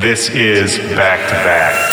This is Back to Back.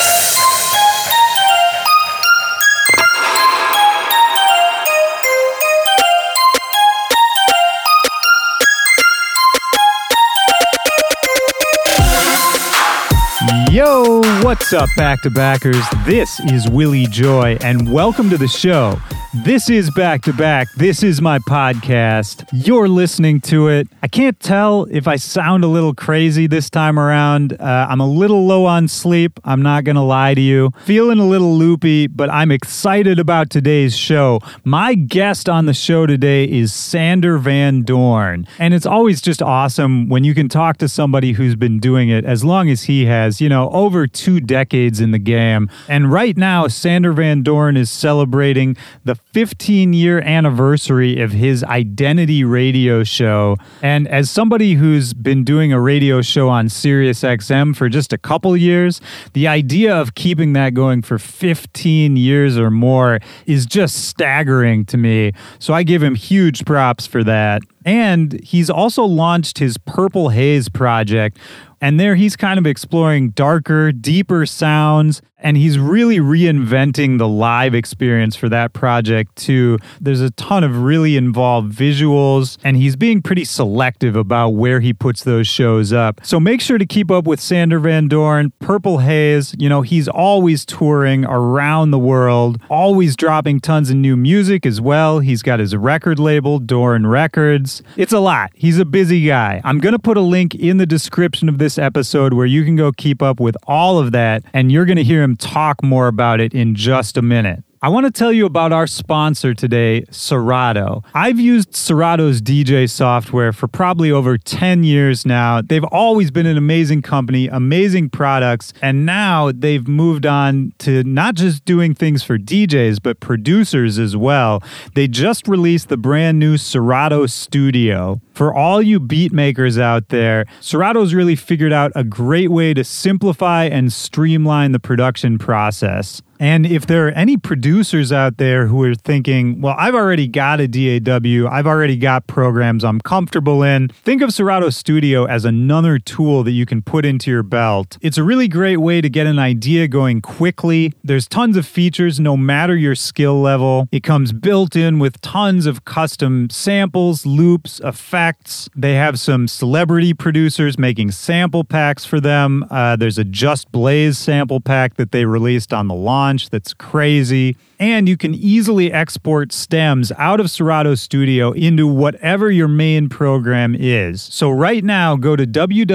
Yo, what's up, Back-to-Backers? This is Willie Joy, and welcome to the show. This is Back to Back. This is my podcast. You're listening to it. I can't tell if I sound a little crazy this time around. I'm a little low on sleep. I'm not going to lie to you. Feeling a little loopy, but I'm excited about today's show. My guest on the show today is Sander Van Doorn. And it's always just awesome when you can talk to somebody who's been doing it as long as he has, over 2 decades in the game. And right now, Sander Van Doorn is celebrating the 15-year anniversary of his Identity radio show. And as somebody who's been doing a radio show on Sirius XM for just a couple years, the idea of keeping that going for 15 years or more is just staggering to me. So I give him huge props for that. And he's also launched his Purple Haze project. And there he's kind of exploring darker, deeper sounds, and he's really reinventing the live experience for that project too. There's a ton of really involved visuals, and he's being pretty selective about where he puts those shows up. So make sure to keep up with Sander Van Doorn, Purple Haze. He's always touring around the world, always dropping tons of new music as well. He's got his record label, Doorn Records. It's a lot. He's a busy guy. I'm going to put a link in the description of this episode where you can go keep up with all of that, and you're going to hear him talk more about it in just a minute. I want to tell you about our sponsor today, Serato. I've used Serato's DJ software for probably over 10 years now. They've always been an amazing company, amazing products, and now they've moved on to not just doing things for DJs, but producers as well. They just released the brand new Serato Studio. For all you beat makers out there, Serato's really figured out a great way to simplify and streamline the production process. And if there are any producers out there who are thinking, well, I've already got a DAW, I've already got programs I'm comfortable in, think of Serato Studio as another tool that you can put into your belt. It's a really great way to get an idea going quickly. There's tons of features no matter your skill level. It comes built in with tons of custom samples, loops, effects. They have some celebrity producers making sample packs for them. There's a Just Blaze sample pack that they released on the launch that's crazy. And you can easily export stems out of Serato Studio into whatever your main program is. So right now, go to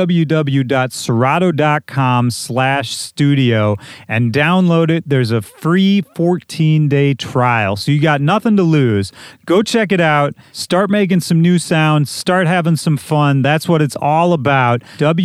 www.serato.com/studio and download it. There's a free 14-day trial. So you got nothing to lose. Go check it out. Start making some new sounds. Start having some fun. That's what it's all about.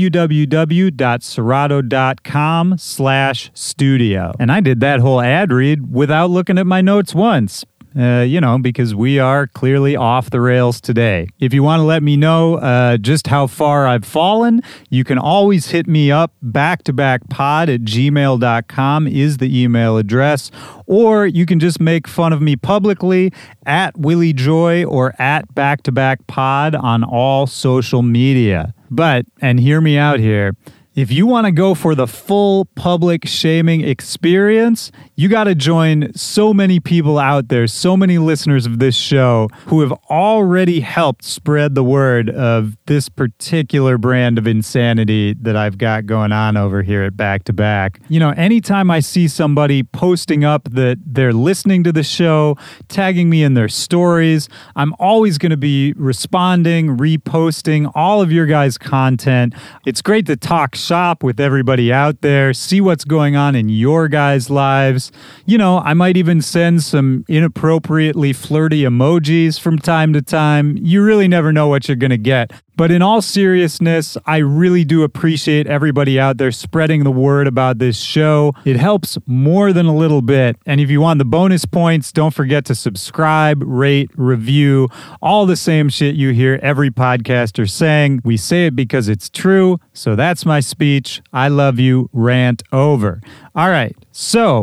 www.serato.com/studio. And I did that whole ad read without looking at my notes once. Because we are clearly off the rails today. If you want to let me know just how far I've fallen, you can always hit me up. backtobackpod@gmail.com is the email address. Or you can just make fun of me publicly at Willie Joy or at backtobackpod on all social media. But, and hear me out here, if you want to go for the full public shaming experience, you got to join so many people out there, so many listeners of this show who have already helped spread the word of this particular brand of insanity that I've got going on over here at Back to Back. Anytime I see somebody posting up that they're listening to the show, tagging me in their stories, I'm always going to be responding, reposting all of your guys' content. It's great to talk shop with everybody out there, see what's going on in your guys' lives. I might even send some inappropriately flirty emojis from time to time. You really never know what you're going to get. But in all seriousness, I really do appreciate everybody out there spreading the word about this show. It helps more than a little bit. And if you want the bonus points, don't forget to subscribe, rate, review, all the same shit you hear every podcaster saying. We say it because it's true. So that's my speech. I love you. Rant over. All right. So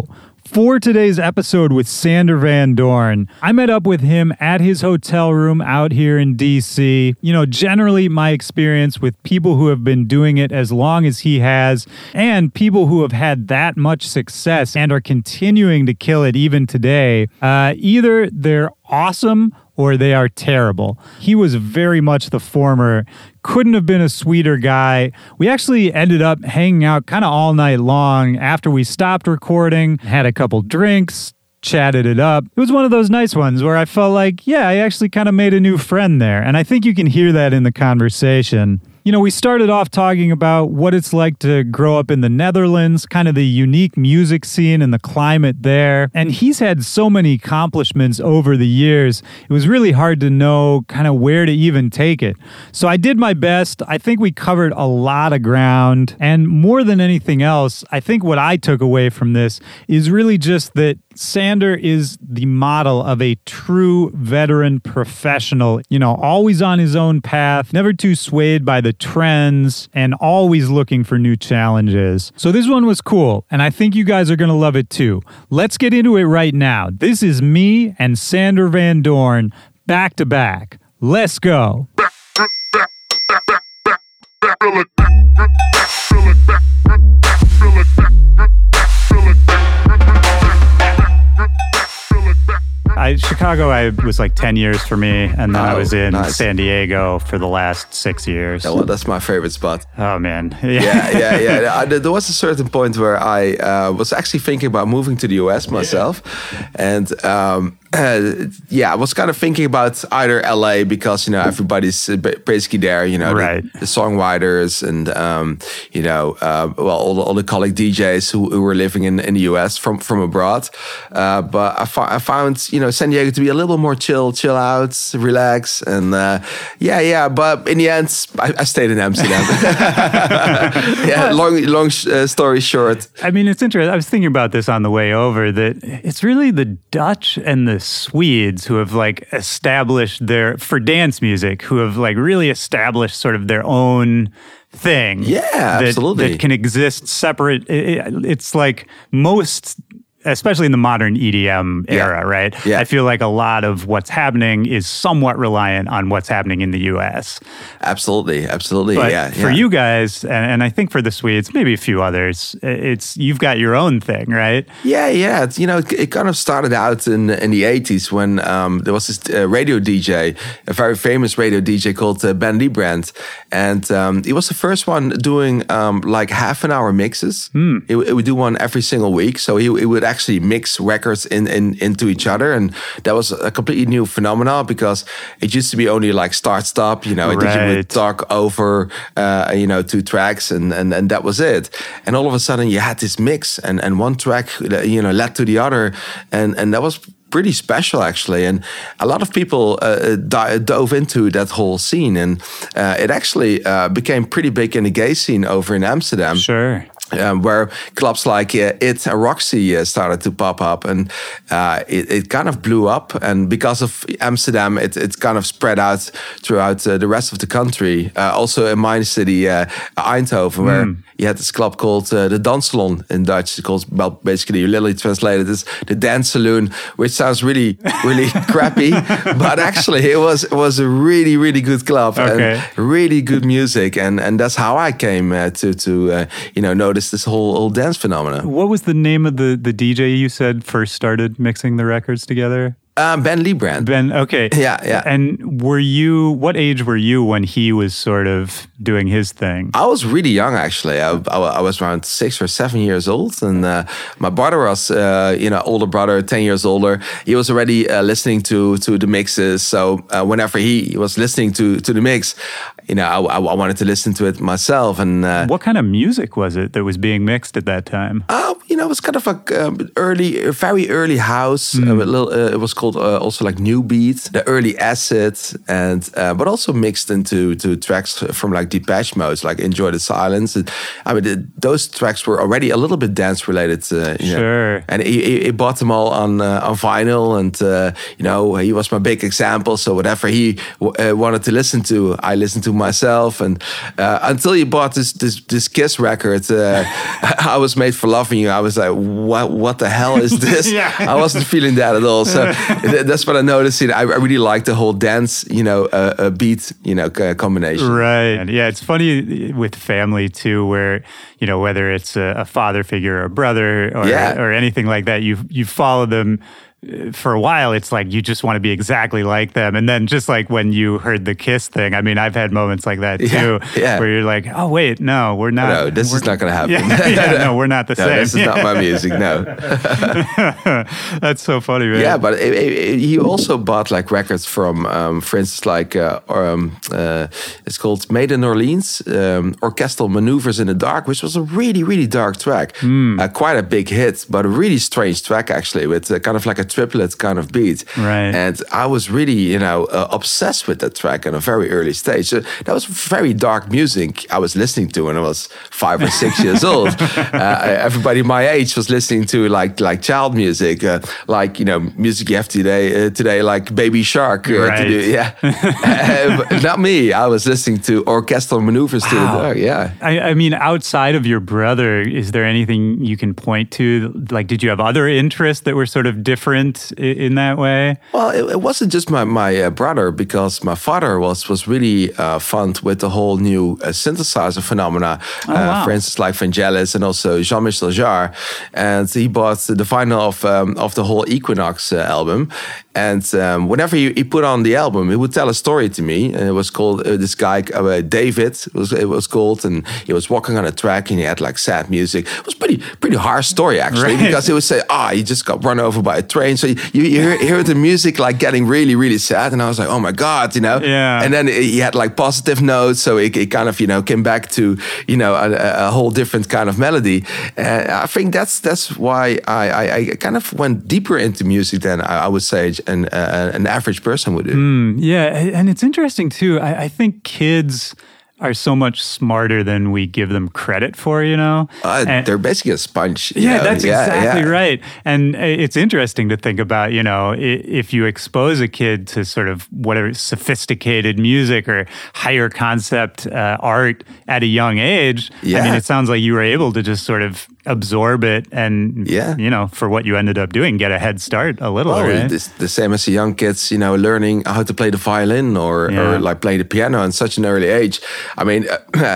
For today's episode with Sander Van Doorn, I met up with him at his hotel room out here in DC. You know, generally my experience with people who have been doing it as long as he has, and people who have had that much success and are continuing to kill it even today, either they're awesome or they are terrible. He was very much the former. Couldn't have been a sweeter guy. We actually ended up hanging out kind of all night long after we stopped recording, had a couple drinks, chatted it up. It was one of those nice ones where I felt like, yeah, I actually kind of made a new friend there. And I think you can hear that in the conversation. You know, we started off talking about what it's like to grow up in the Netherlands, kind of the unique music scene and the climate there. And he's had so many accomplishments over the years, it was really hard to know kind of where to even take it. So I did my best. I think we covered a lot of ground. And more than anything else, I think what I took away from this is really just that Sander is the model of a true veteran professional, you know, always on his own path, never too swayed by the trends, and always looking for new challenges. So this one was cool, and I think you guys are going to love it too. Let's get into it right now. This is me and Sander Van Doorn, back to back. Let's go. Chicago, I was like 10 years for me, and then I was in San Diego for the last 6 years. Yeah, well, that's my favorite spot. Oh, man. Yeah. There was a certain point where I was actually thinking about moving to the US myself. And I was kind of thinking about either LA because, you know, everybody's basically there, you know, right. the songwriters and, all the colleague DJs who were living in the US from abroad. But I found, you know, San Diego to be a little more chill out, relax. And but in the end, I stayed in Amsterdam. Long story short. I mean, it's interesting. I was thinking about this on the way over, that it's really the Dutch and the Swedes who have like established for dance music, who have like really established sort of their own thing. Yeah, absolutely. That can exist separate. It's like most, especially in the modern EDM era, right? Yeah. I feel like a lot of what's happening is somewhat reliant on what's happening in the US. Absolutely. But for you guys, and I think for the Swedes, maybe a few others, you've got your own thing, right? Yeah. You know, it kind of started out in the 80s when there was this radio DJ, a very famous radio DJ called Ben Liebrand. And he was the first one doing like half an hour mixes. He would do one every single week. So he would actually mix records into each other, and that was a completely new phenomenon because it used to be only like start-stop, you know, right. You would talk over, 2 tracks, and that was it. And all of a sudden, you had this mix, and one track, you know, led to the other, and that was pretty special actually. And a lot of people dove into that whole scene, and it actually became pretty big in the gay scene over in Amsterdam. Sure. Where clubs like IT and Roxy started to pop up, and it kind of blew up. And because of Amsterdam, it kind of spread out throughout the rest of the country. Also in my city, Eindhoven, where you had this club called the Dance Salon in Dutch. It's called, well, basically, you literally translate it as the dance saloon, which sounds really crappy, but actually it was a really, really good club and really good music, and that's how I came to notice this whole dance phenomenon. What was the name of the DJ you said first started mixing the records together? Ben Liebrand. Ben, okay. Yeah. And what age were you when he was sort of doing his thing? I was really young, actually. I was around 6 or 7 years old. And my brother was, older brother, 10 years older. He was already listening to the mixes. So whenever he was listening to the mix, I wanted to listen to it myself. And what kind of music was it that was being mixed at that time? It was kind of a very early house. It was called also like New Beat, the early Acid, and but also mixed into tracks from like Depeche Mode, like Enjoy the Silence. Those tracks were already a little bit dance related. Sure. And he bought them all on vinyl, and he was my big example. So whatever he wanted to listen to, I listened to myself. And until he bought this Kiss record, I Was Made for Loving You. I was like, what the hell is this? I wasn't feeling that at all. So that's what I noticed. I really like the whole dance, beat, combination. Right. And yeah, it's funny with family too, where, whether it's a father figure or a brother or anything like that, you follow them for a while. It's like you just want to be exactly like them. And then just like when you heard the Kiss thing, I mean, I've had moments like that too, where you're like, oh, wait, no, we're not. No, this is not going to happen. No, we're not the same. This is not my music, no. That's so funny, man. Yeah, but he also bought like records from, for instance, like it's called Made in Orleans, Orchestral Maneuvers in the Dark, which was a really, really dark track. Quite a big hit, but a really strange track actually, with kind of like a triplet kind of beat. Right. And I was really, obsessed with that track at a very early stage. So that was very dark music I was listening to when I was 5 or 6 years old. Everybody my age was listening to like child music, music you have today like Baby Shark. Right. Not me. I was listening to Orchestral Maneuvers to the Dark. Yeah. I mean, outside of your brother, is there anything you can point to? Like, did you have other interests that were sort of different in that way? Well, it wasn't just my brother, because my father was really fond with the whole new synthesizer phenomena. For instance, like Vangelis and also Jean-Michel Jarre. And he bought the vinyl of the whole Equinox album. And whenever he put on the album, he would tell a story to me. And it was called, this guy, David, it was called. And he was walking on a track and he had like sad music. It was pretty harsh story, actually, right. Because he would say, he just got run over by a train. So you hear the music like getting really, really sad. And I was like, oh my God, Yeah. And then he had like positive notes. So it kind of, came back to, a whole different kind of melody. And I think that's why I kind of went deeper into music than I would say an average person would do. Yeah, and it's interesting too. I think kids are so much smarter than we give them credit for, They're basically a sponge. That's exactly right. And it's interesting to think about, if you expose a kid to sort of whatever sophisticated music or higher concept art at a young age. I mean, it sounds like you were able to just sort of absorb it and, for what you ended up doing, get a head start a little, right? The same as the young kids, learning how to play the violin or like play the piano at such an early age. I mean,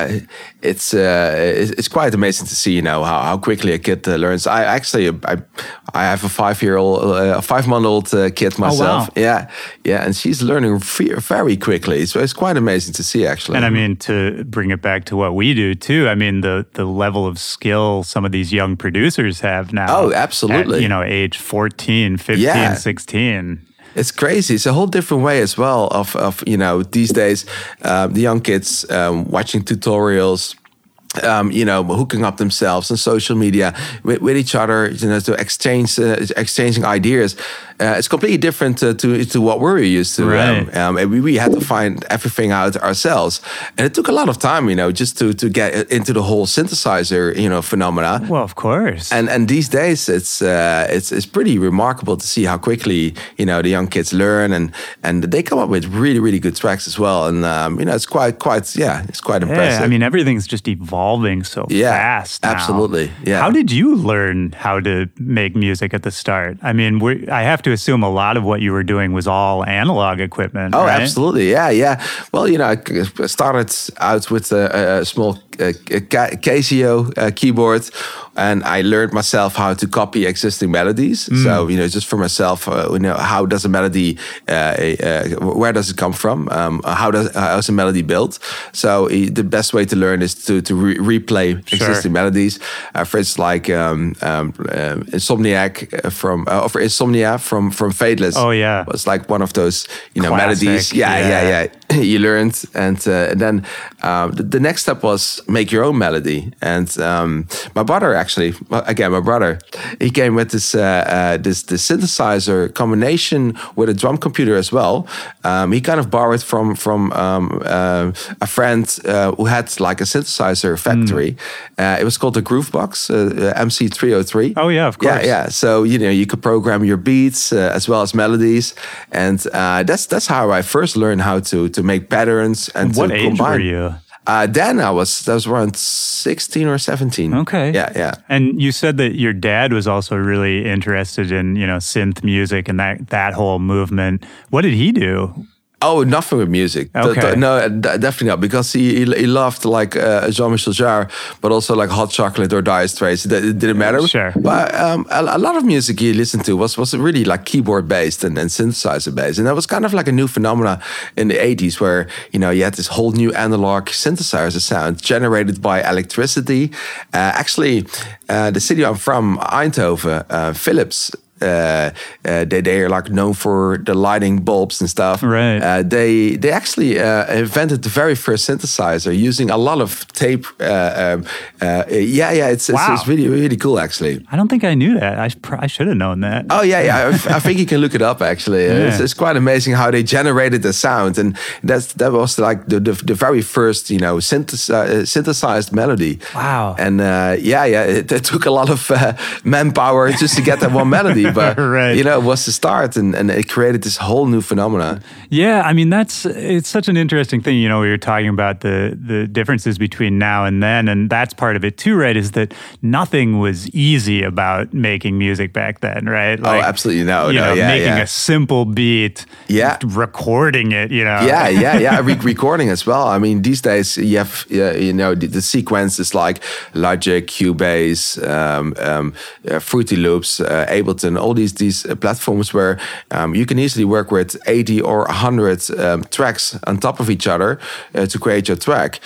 it's quite amazing to see, how quickly a kid learns. I have a 5-month-old kid myself. Oh, wow. Yeah, and she's learning very quickly. So it's quite amazing to see, actually. And I mean, to bring it back to what we do too, I mean, the level of skill some of these young producers have now. Oh, absolutely. At, age 14, 15, 16. It's crazy. It's a whole different way as well of these days, the young kids watching tutorials, hooking up themselves on social media with each other, to exchanging ideas. It's completely different to what we're used to. Right. We had to find everything out ourselves, and it took a lot of time, just to get into the whole synthesizer, phenomena. Well, of course. And these days, it's pretty remarkable to see how quickly the young kids learn, and they come up with really, really good tracks as well. And it's quite impressive. I mean, everything's just evolving so fast now. Absolutely. Yeah. How did you learn how to make music at the start? I mean, I have to assume a lot of what you were doing was all analog equipment. Oh, right? absolutely. Yeah. Well, I started out with a small Casio keyboard, and I learned myself how to copy existing melodies. So, just for myself, how does a melody, where does it come from? How's a melody built? So the best way to learn is to replay existing melodies. For instance, like Insomniac from Fadeless. Oh yeah, was like one of those Classic, melodies. Yeah. You learned, and then the next step was make your own melody. And my brother, he came with this synthesizer combination with a drum computer as well. He kind of borrowed from a friend who had like a synthesizer factory. It was called the Groovebox, MC303. Oh yeah, of course. Yeah. So you could program your beats as well as melodies, and that's how I first learned how to make patterns and what to age combine. were you? Then I was around 16 or 17. Okay. Yeah. And you said that your dad was also really interested in, synth music and that whole movement. What did he do? Oh, nothing with music. Okay. No, definitely not. Because he loved like Jean-Michel Jarre, but also like Hot Chocolate or Dire Straits. It didn't matter. Sure. But a lot of music he listened to was really like keyboard based and synthesizer based, and that was kind of like a new phenomena in the 80s, where you had this whole new analog synthesizer sound generated by electricity. Actually, the city I'm from, Eindhoven, Philips. They are like known for the lighting bulbs and stuff. Right. They actually invented the very first synthesizer using a lot of tape. It's really really cool actually. I don't think I knew that. I should have known that. Oh yeah. I think you can look it up actually. Yeah. It's quite amazing how they generated the sound, and that was like the very first synthesized melody. Wow. And it took a lot of manpower just to get that one melody. But right. it was the start, and it created this whole new phenomena. Yeah, I mean it's such an interesting thing. We were talking about the differences between now and then, and that's part of it too, right? Is that nothing was easy about making music back then, right? Like, absolutely no. Making a simple beat, recording it, recording as well. I mean, these days you have the sequence is like Logic, Cubase, Fruity Loops, Ableton. All these platforms where you can easily work with 80 or 100 tracks on top of each other to create your track.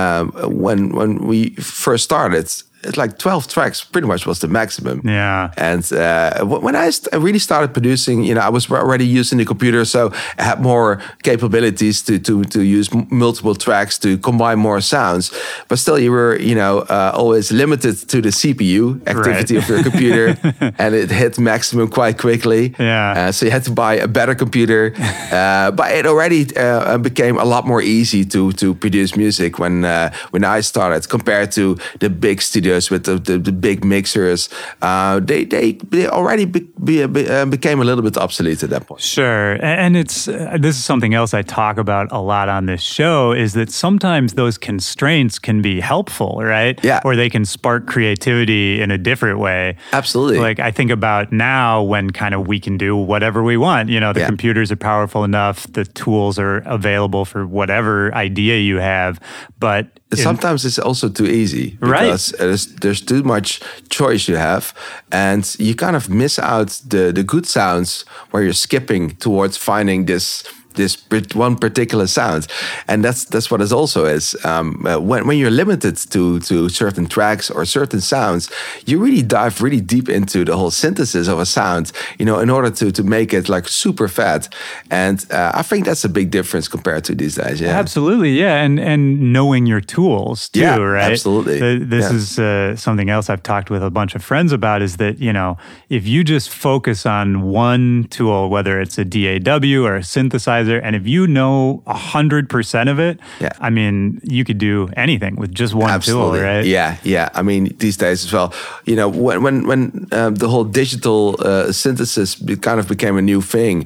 When we first started, it's like 12 tracks pretty much was the maximum. Yeah. And when I really started producing, I was already using the computer, so I had more capabilities to use multiple tracks to combine more sounds. But still, you were, always limited to the CPU activity of your computer, and it hit maximum quite quickly. Yeah. So you had to buy a better computer. But it already became a lot more easy to produce music when I started compared to the big studios with the big mixers. They already became a little bit obsolete at that point. Sure. And this is something else I talk about a lot on this show, is that sometimes those constraints can be helpful, right? Yeah. Or they can spark creativity in a different way. Absolutely. Like I think about now when kind of we can do whatever we want. The computers are powerful enough, the tools are available for whatever idea you have, but sometimes it's also too easy, because there's too much choice you have, and you kind of miss out the good sounds where you're skipping towards finding this one particular sound. And that's what it also is. When you're limited to certain tracks or certain sounds, you really dive really deep into the whole synthesis of a sound, in order to make it like super fat. And I think that's a big difference compared to these days. Yeah, absolutely. Yeah, and knowing your tools too, right? Absolutely. This is something else I've talked with a bunch of friends about, is that if you just focus on one tool, whether it's a DAW or a synthesizer, and if you know 100% of it, I mean, you could do anything with just one tool, right? Yeah. I mean, these days as well, when the whole digital synthesis kind of became a new thing,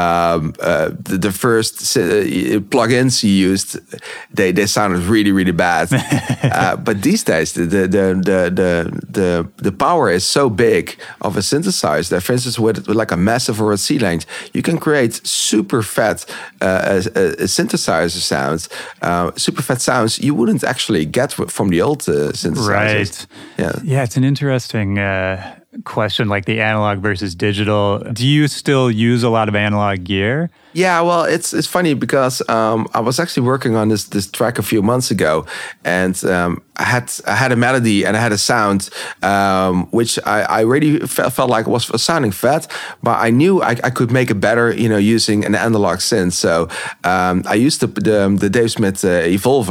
the first plugins you used, they sounded really, really bad. But these days, the power is so big of a synthesizer that, for instance, with like a Massive or a C-Length, you can create super fat synthesizer sounds, super fat sounds you wouldn't actually get from the old synthesizers. Right. Yeah, it's an interesting question, like the analog versus digital. Do you still use a lot of analog gear? Yeah, well, it's funny because I was actually working on this track a few months ago, and I had a melody and I had a sound which I really felt like was sounding fat, but I knew I could make it better, using an analog synth. So I used the Dave Smith Evolver.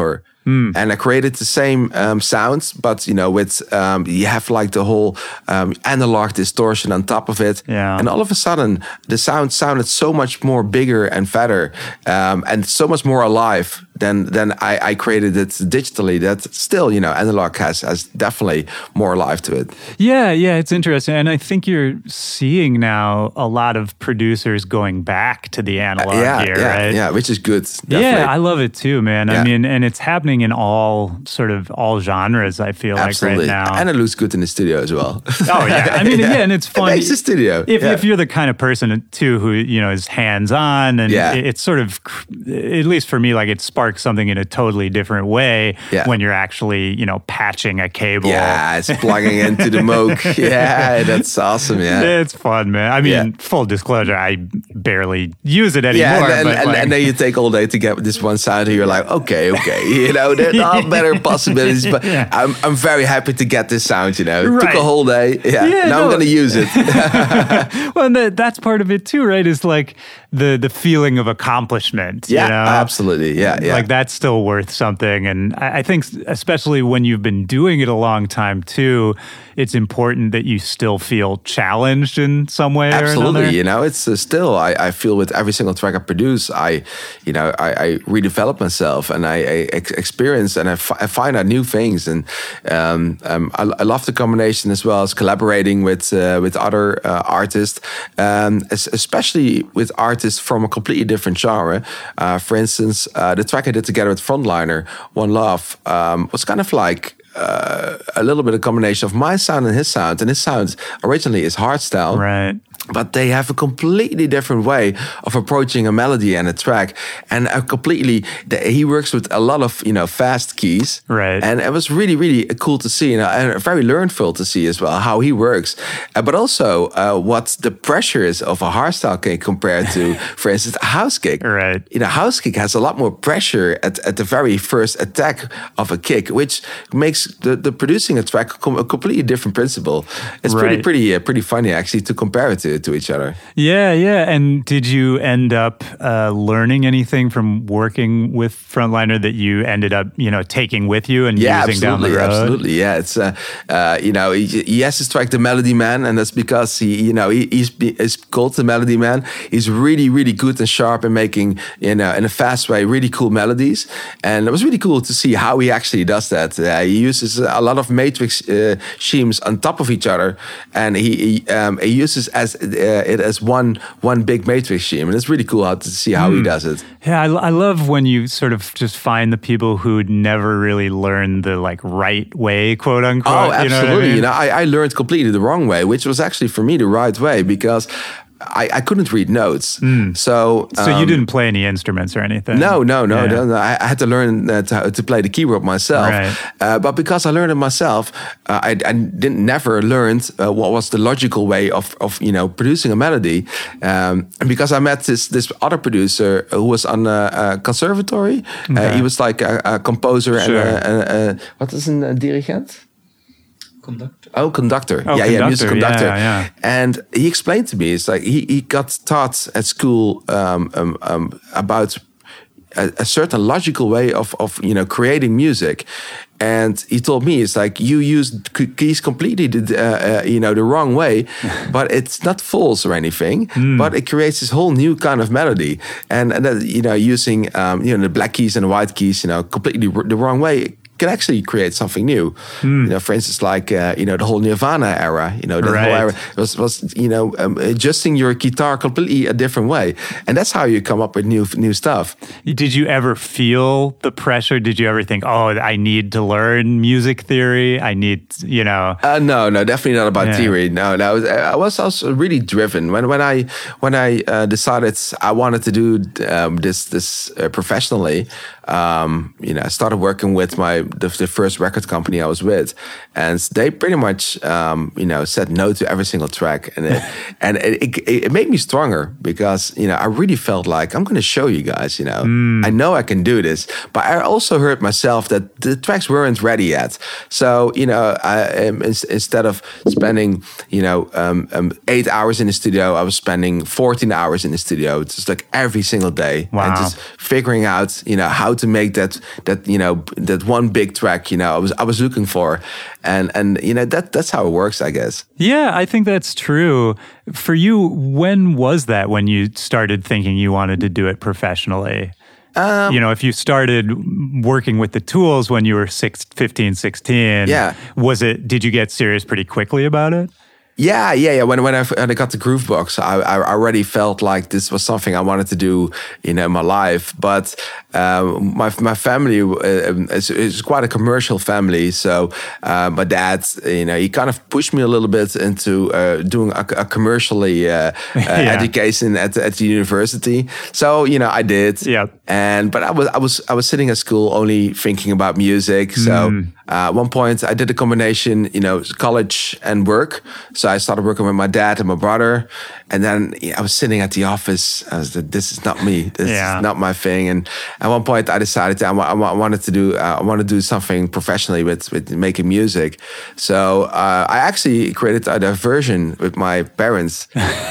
and I created the same sounds, but with you have like the whole analog distortion on top of it, and all of a sudden the sound sounded so much more bigger and fatter, and so much more alive than I created it digitally. That still, analog has definitely more life to it. Yeah, it's interesting, and I think you're seeing now a lot of producers going back to the analog here, right? Yeah, which is good. Definitely. Yeah, I love it too, man. Yeah. I mean, and it's happening in all genres. I feel Absolutely. like right now, and it looks good in the studio as well. Oh yeah, I mean, and it's fun. It makes the studio. If you're the kind of person too who is hands on, and it's sort of, at least for me, like it sparks something in a totally different way when you're actually patching a cable. Yeah, it's plugging into the Moog. Yeah, that's awesome. Yeah, it's fun, man. I mean, full disclosure, I barely use it anymore. Yeah, and then you take all day to get this one sound, and you're like, okay, there are better possibilities, but I'm very happy to get this sound. It took a whole day. Now I'm going to use it. Well, and that's part of it too, right? Is like the feeling of accomplishment. Absolutely. Yeah. Like that's still worth something. And I think especially when you've been doing it a long time too, it's important that you still feel challenged in some way Absolutely. or another. It's still, I feel with every single track I produce, I redevelop myself and I experience and I find out new things. And I love the combination as well as collaborating with other artists, especially with artists from a completely different genre. For instance, the track I did together with Frontliner, One Love, was kind of like a little bit of combination of my sound and his sound. And his sound originally is hardstyle. Right. But they have a completely different way of approaching a melody and a track, and he works with a lot of fast keys, right? And it was really, really cool to see, and very learnful to see as well how he works, but also what the pressure is of a hardstyle kick compared to, for instance, a house kick. Right. House kick has a lot more pressure at the very first attack of a kick, which makes the producing a track a completely different principle. It's pretty funny actually to compare it to each other. Yeah. And did you end up learning anything from working with Frontliner that you ended up, taking with you and using down the road? Absolutely. Yeah, it's he has his track The Melody Man, and that's because he's called The Melody Man. He's really, really good and sharp in making in a fast way really cool melodies, and it was really cool to see how he actually does that. He uses a lot of matrix schemes on top of each other, and he uses it as one big matrix scheme, and it's really cool to see how he does it. Yeah, I love when you sort of just find the people who'd never really learned the right way, quote unquote. Oh, absolutely. You know what I mean? I learned completely the wrong way, which was actually for me the right way, because I couldn't read notes. So you didn't play any instruments or anything? No. I had to learn to play the keyboard myself. Right. But because I learned it myself, I never learned what was the logical way of producing a melody. And because I met this other producer who was on a conservatory. Okay. He was like a composer. Sure. And what is a dirigent? Conductor. Oh, conductor. Oh, Yeah, music conductor. Yeah. And he explained to me, it's like he got taught at school about a certain logical way of creating music. And he told me, it's like you use keys completely the wrong way, but it's not false or anything, but it creates this whole new kind of melody. And that, using the black keys and the white keys, completely the wrong way, can actually create something new. For instance, like the whole Nirvana era. The whole era was adjusting your guitar completely a different way, and that's how you come up with new stuff. Did you ever feel the pressure? Did you ever think, "Oh, I need to learn music theory. I need, No, definitely not about theory. No. I was also really driven when I decided I wanted to do this professionally. I started working with the first record company I was with, and they pretty much said no to every single track, and it made me stronger, because I really felt like I'm going to show you guys. I know I can do this, but I also heard myself that the tracks weren't ready yet. So instead of spending 8 hours in the studio, I was spending 14 hours in the studio, just like every single day, Wow. and just figuring out how how to make that that one big track. I was looking for, and that's how it works, I guess. Yeah, I think that's true. For you, when was that when you started thinking you wanted to do it professionally? If you started working with the tools when you were 15, 16, did you get serious pretty quickly about it? Yeah. When I got the Groovebox, I already felt like this was something I wanted to do, in my life. But my family is quite a commercial family, so my dad, he kind of pushed me a little bit into doing a commercially education at the university. So I did. Yeah. But I was sitting at school only thinking about music. So at one point I did a combination, college and work. So I started working with my dad and my brother, and then I was sitting at the office. I was like, this is not me. This is not my thing. And at one point I decided that I wanted to do something professionally with making music. So I actually created a diversion with my parents.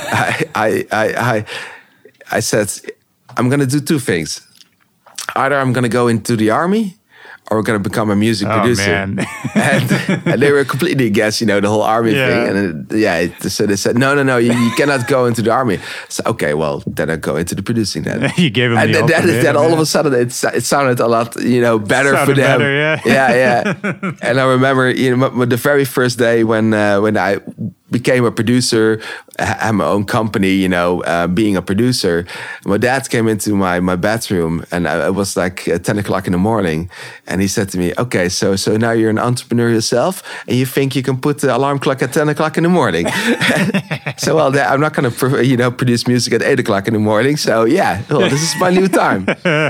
I said, I'm going to do two things. Either I'm going to go into the army, or we're going to become a music producer. Man. and they were completely against, the whole army thing. And so they said, no, you cannot go into the army. So, okay, well, then I go into the producing then. You gave them and the then all of a sudden it sounded a lot, better for them. Better, yeah. And I remember, the very first day when I became a producer, had my own company, being a producer. My dad came into my bedroom, and it was like 10 o'clock in the morning. And he said to me, okay, so now you're an entrepreneur yourself, and you think you can put the alarm clock at 10 o'clock in the morning. So, well, I'm not going to, produce music at 8 o'clock in the morning. So, this is my new time.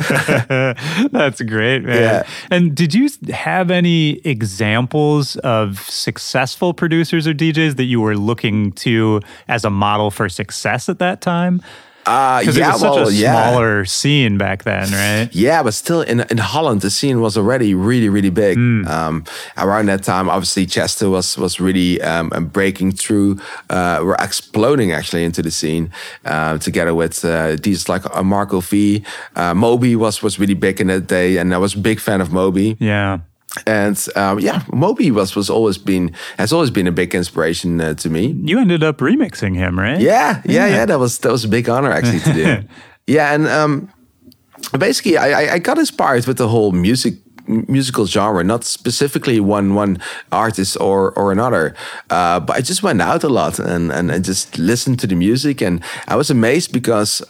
That's great, man. Yeah. And did you have any examples of successful producers or DJs that you were looking to as a model for success at that time? Because it was such a smaller scene back then, right? Yeah, but still in Holland, the scene was already really, really big. Around that time, obviously, Chester was really breaking through, were exploding actually into the scene together with DJs like Marco V. Moby was really big in that day, and I was a big fan of Moby. Yeah. And Moby has always been a big inspiration to me. You ended up remixing him, right? Yeah. That was a big honor actually to do. Yeah, and basically I got inspired with the whole musical genre, not specifically one artist or another, but I just went out a lot and just listened to the music, and I was amazed because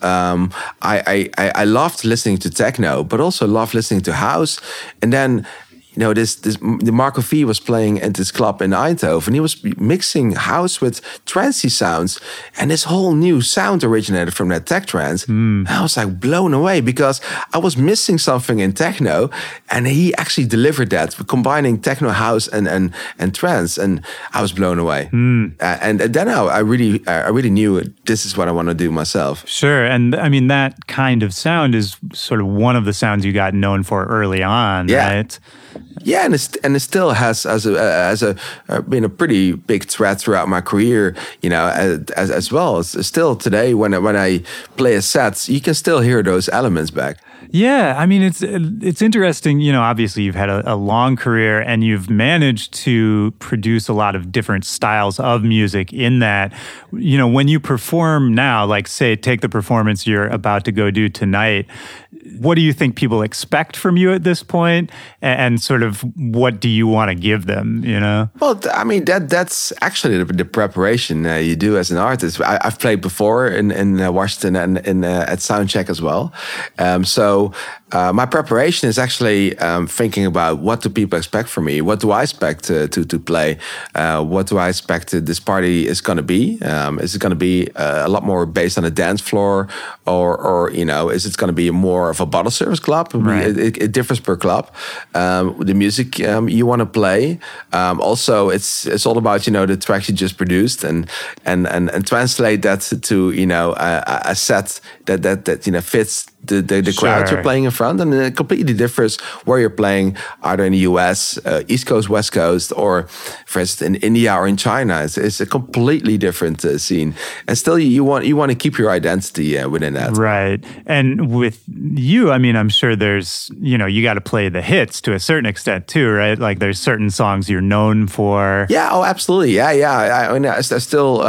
I loved listening to techno, but also loved listening to house, and then. The Marco V was playing at this club in Eindhoven. He was mixing house with trancey sounds, and this whole new sound originated from that tech trance. I was like blown away because I was missing something in techno, and he actually delivered that, combining techno, house, and trance, and I was blown away. And then I really knew this is what I want to do myself. Sure, and I mean that kind of sound is sort of one of the sounds you got known for early on, right? Yeah, and it still has been a pretty big thread throughout my career, as well. It's still today when I play a set, you can still hear those elements back. Yeah, I mean, it's interesting. Obviously you've had a long career, and you've managed to produce a lot of different styles of music in that. When you perform now, like say, take the performance you're about to go do tonight, what do you think people expect from you at this point, and sort of what do you want to give them? Well, I mean that's actually the preparation you do as an artist. I've played before in Washington and at Soundcheck as well. So my preparation is actually thinking about what do people expect from me? What do I expect to play? What do I expect this party is going to be? Is it going to be a lot more based on a dance floor, or is it going to be more of a bottle service club? Right. It differs per club. The music you want to play. Also, it's all about the tracks you just produced and translate that to a set that fits the crowd Sure. you're playing in front, and it completely differs where you're playing, either in the US, East Coast, West Coast, or for instance in India or in China. It's a completely different scene, and still you want to keep your identity within that. Right. And with you, I mean, I'm sure there's, you got to play the hits to a certain extent too, right? Like there's certain songs you're known for. Yeah, oh, absolutely. Yeah. I still,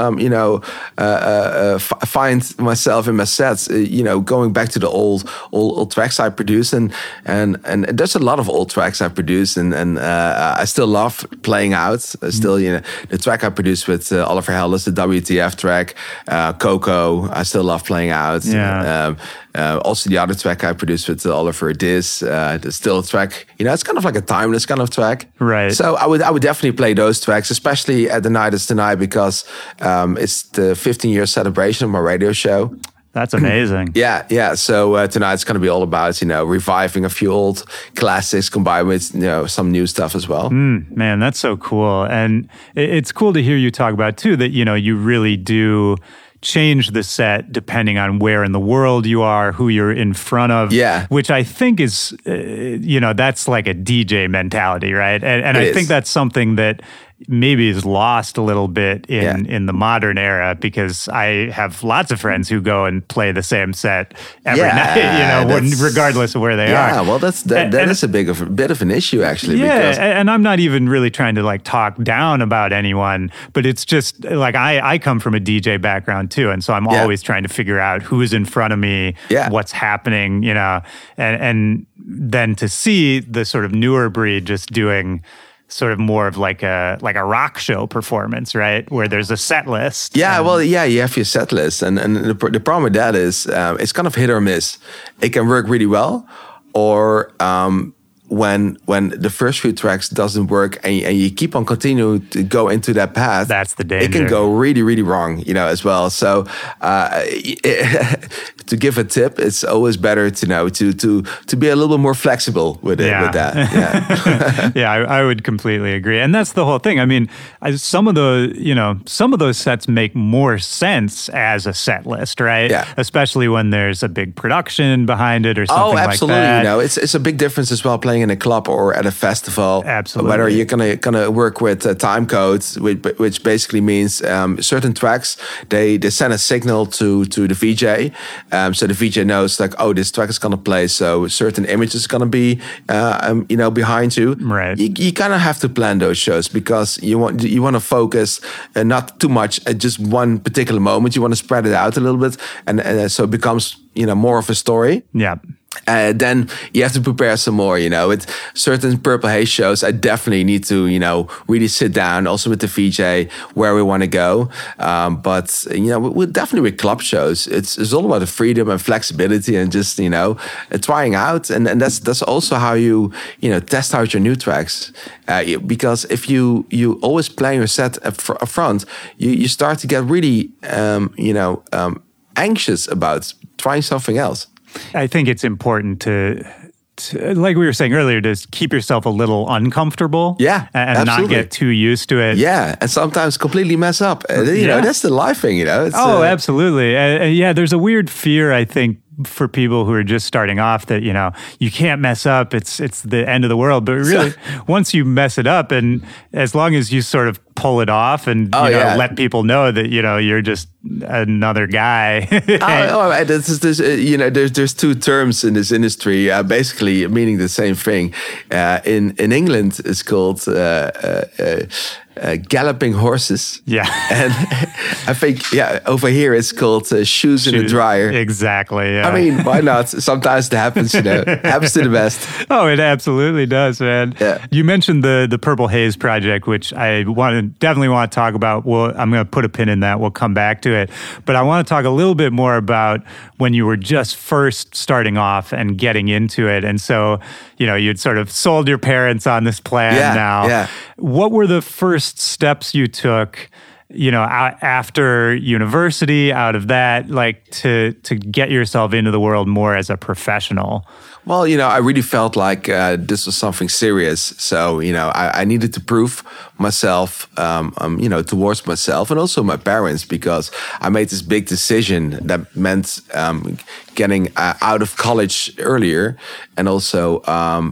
find myself in my sets, going back to the old tracks I produce, and there's a lot of old tracks I produce, and I still love playing out. Still, the track I produced with Oliver Heldens, the WTF track, Coco, I still love playing out. Yeah. Also, the other track I produced with Oliver, This, the still track. It's kind of like a timeless kind of track. Right. So I would definitely play those tracks, especially at The Night Is Tonight, because it's the 15-year celebration of my radio show. That's amazing. Yeah. So tonight's going to be all about, reviving a few old classics combined with, some new stuff as well. Man, that's so cool. And it's cool to hear you talk about too, that, you really do change the set depending on where in the world you are, who you're in front of. Yeah. Which I think is, that's like a DJ mentality, right? And I think that's something that maybe is lost a little bit in the modern era, because I have lots of friends who go and play the same set every night, regardless of where they are. Yeah, well, that is a bit of an issue, actually. Yeah, because and I'm not even really trying to like talk down about anyone, but it's just like I come from a DJ background too, and so I'm always trying to figure out who's in front of me, what's happening, and then to see the sort of newer breed just doing sort of more of like a rock show performance, right? Where there's a set list. Yeah, you have your set list. And the problem with that is it's kind of hit or miss. It can work really well, or when the first few tracks doesn't work and you keep on continuing to go into that path, that's the danger. It can go really, really wrong, as well. So to give a tip, it's always better to be a little bit more flexible with it. With that. Yeah. Yeah, I would completely agree. And that's the whole thing. I mean, some of those sets make more sense as a set list, right? Yeah. Especially when there's a big production behind it or something like that. Oh, absolutely. It's a big difference as well playing in a club or at a festival. Absolutely. Whether you're gonna work with time codes, which basically means certain tracks they send a signal to the VJ, so the VJ knows like, oh, this track is gonna play, so certain images gonna be behind you. Right. You kind of have to plan those shows because you want to focus not too much at just one particular moment. You want to spread it out a little bit, and so it becomes more of a story. Yeah. Then you have to prepare some more, With certain Purple Haze shows, I definitely need to, really sit down also with the VJ where we want to go. But, definitely with club shows, it's all about the freedom and flexibility and just, trying out. And that's also how you test out your new tracks. Because if you always plan your set up front, you start to get really, anxious about trying something else. I think it's important to, like we were saying earlier, to keep yourself a little uncomfortable. Yeah, and absolutely. not get too used to it. Yeah, and sometimes completely mess up. That's the life thing, It's, absolutely. There's a weird fear, I think, for people who are just starting off that, you can't mess up. It's the end of the world. But really, once you mess it up, and as long as you sort of pull it off and let people know that, you're just another guy. There's two terms in this industry, basically meaning the same thing. In England, it's called galloping horses. Yeah. And I think, over here it's called shoes in the dryer. Exactly. Yeah. I mean, why not? Sometimes it happens, happens to the best. Oh, it absolutely does, man. Yeah. You mentioned the Purple Haze project, which I definitely want to talk about. Well, I'm going to put a pin in that. We'll come back to it. But I want to talk a little bit more about when you were just first starting off and getting into it. And so, you'd sort of sold your parents on this plan now. Yeah. What were the first steps you took, after university, out of that, like to get yourself into the world more as a professional? Well, I really felt like this was something serious. So, I needed to prove myself, towards myself and also my parents, because I made this big decision that meant getting out of college earlier, and also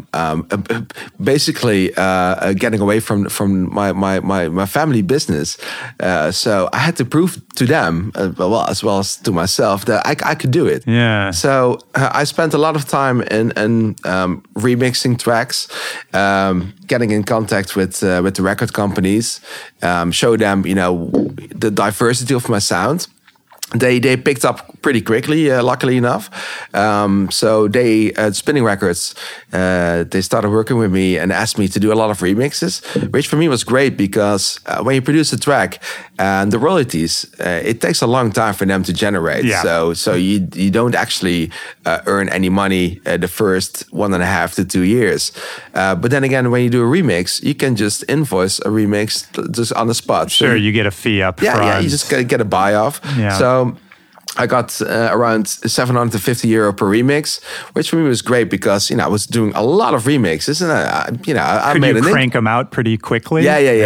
basically getting away from my family business. So I had to prove to them, as well as to myself, that I could do it. Yeah. So I spent a lot of time in remixing tracks, getting in contact with the record companies, show them, the diversity of my sound. They picked up pretty quickly, luckily enough. So they Spinning Records, they started working with me and asked me to do a lot of remixes, which for me was great because when you produce a track and the royalties, it takes a long time for them to generate. Yeah. So you don't actually earn any money the first 1.5 to 2 years. But then again, when you do a remix, you can just invoice a remix just on the spot. Sure, you get a fee up front. Yeah, you just get a buy off. Yeah. So I got around €750 per remix, which for me was great because I was doing a lot of remixes, and I Could made you crank them out pretty quickly?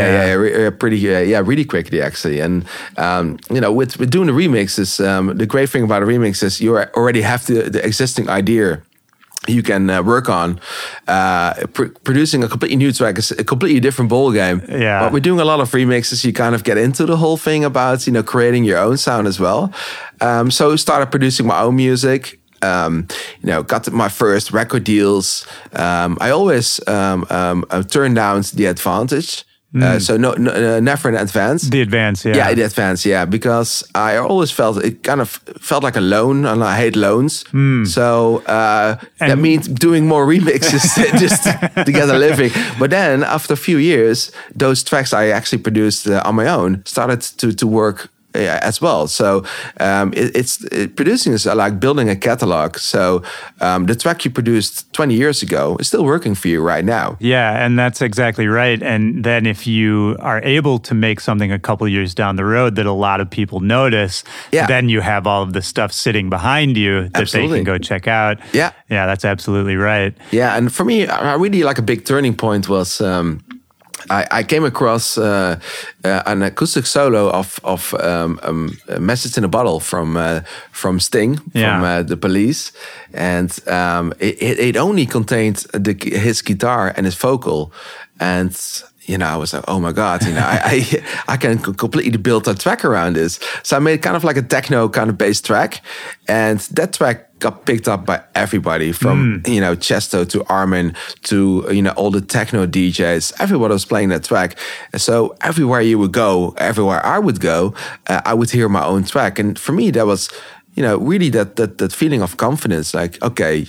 Really quickly actually. And with doing the remixes, the great thing about a remix is you already have the existing idea you can work on. Producing a completely new track is a completely different ballgame. Yeah. But we're doing a lot of remixes. You kind of get into the whole thing about creating your own sound as well. So started producing my own music. Got my first record deals. I always turned down the Advantage. So never in Advance. The Advance, yeah. Yeah, the Advance, yeah. Because I always felt it kind of felt like a loan, and I hate loans. So that means doing more remixes just to get a living. But then after a few years, those tracks I actually produced on my own started to work as well. So producing is like building a catalog. So the track you produced 20 years ago is still working for you right now. Yeah, and that's exactly right. And then if you are able to make something a couple years down the road that a lot of people notice, then you have all of the stuff sitting behind you that they can go check out. Yeah. Yeah, that's absolutely right. Yeah, and for me, I really like a big turning point was I came across an acoustic solo of Message in a Bottle from Sting, from the Police, and it only contained his guitar and his vocal, and I was like, oh my God, I can completely build a track around this. So I made kind of like a techno kind of bass track, and that track got picked up by everybody from Chesto to Armin to all the techno DJs. Everybody was playing that track. So everywhere you would go, everywhere I would go, I would hear my own track. And for me, that was really that feeling of confidence. Like, okay,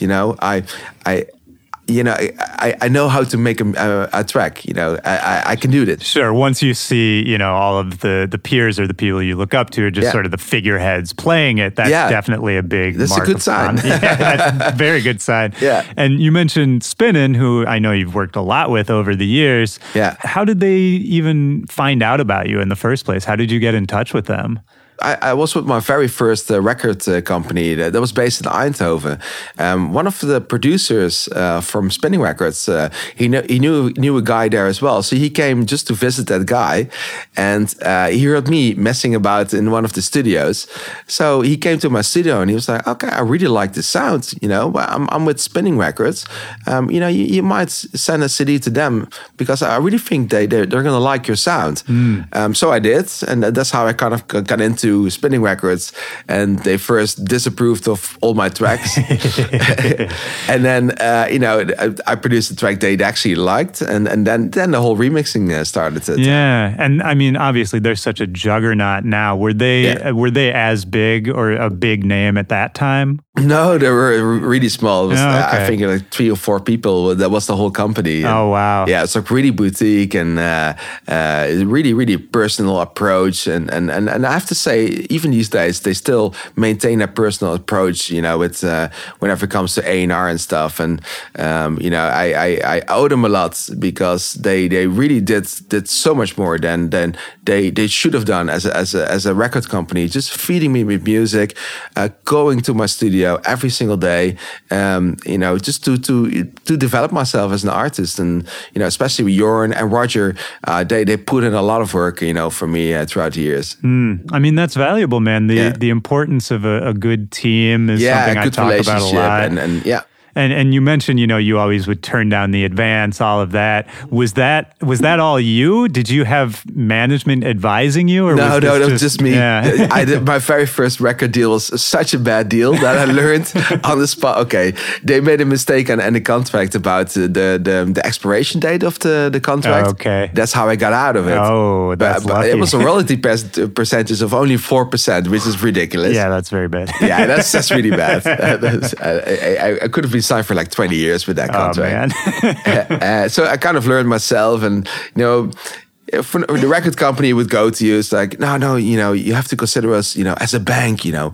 I know how to make a track. I can do this. Sure. Once you see, all of the peers or the people you look up to are just sort of the figureheads playing it, that's definitely a big That's mark a good sign. That's a very good sign. Yeah. And you mentioned Spinnin', who I know you've worked a lot with over the years. Yeah. How did they even find out about you in the first place? How did you get in touch with them? I was with my very first record company that was based in Eindhoven. One of the producers from Spinning Records, he knew a guy there as well. So he came just to visit that guy, and he heard me messing about in one of the studios. So he came to my studio and he was like, "Okay, I really like the sound. I'm with Spinning Records. You might send a CD to them because I really think they're gonna like your sound." So I did, and that's how I kind of got into Spinning Records, and they first disapproved of all my tracks. And then I produced a track they actually liked, and then the whole remixing started. Yeah, and I mean, obviously they're such a juggernaut now. Were they as big or a big name at that time? No, they were really small. It was, okay. I think like 3 or 4 people. That was the whole company. And, oh wow! Yeah, it's like really boutique and really, really personal approach. And I have to say, even these days, they still maintain a personal approach, with whenever it comes to A&R and stuff. And, I owe them a lot because they really did so much more than they should have done as a record company, just feeding me with music, going to my studio every single day, just to develop myself as an artist. And, especially with Jorn and Roger, they put in a lot of work, for me throughout the years. I mean, that's valuable, man. The importance of a good team is something I talk about a lot. And yeah. And you mentioned, you always would turn down the advance, all of that. Was that all you? Did you have management advising you? Or no, that was just me. Yeah. I did my very first record deal was such a bad deal that I learned on the spot. Okay, they made a mistake on the contract about the expiration date of the contract. Oh, okay, that's how I got out of it. Oh, that's lucky. It was a royalty percentage of only 4%, which is ridiculous. Yeah, that's very bad. Yeah, that's really bad. I could have been signed for like 20 years with that contract. Oh, man. So I kind of learned myself, and if the record company would go to you, it's like, no, you have to consider us, as a bank, you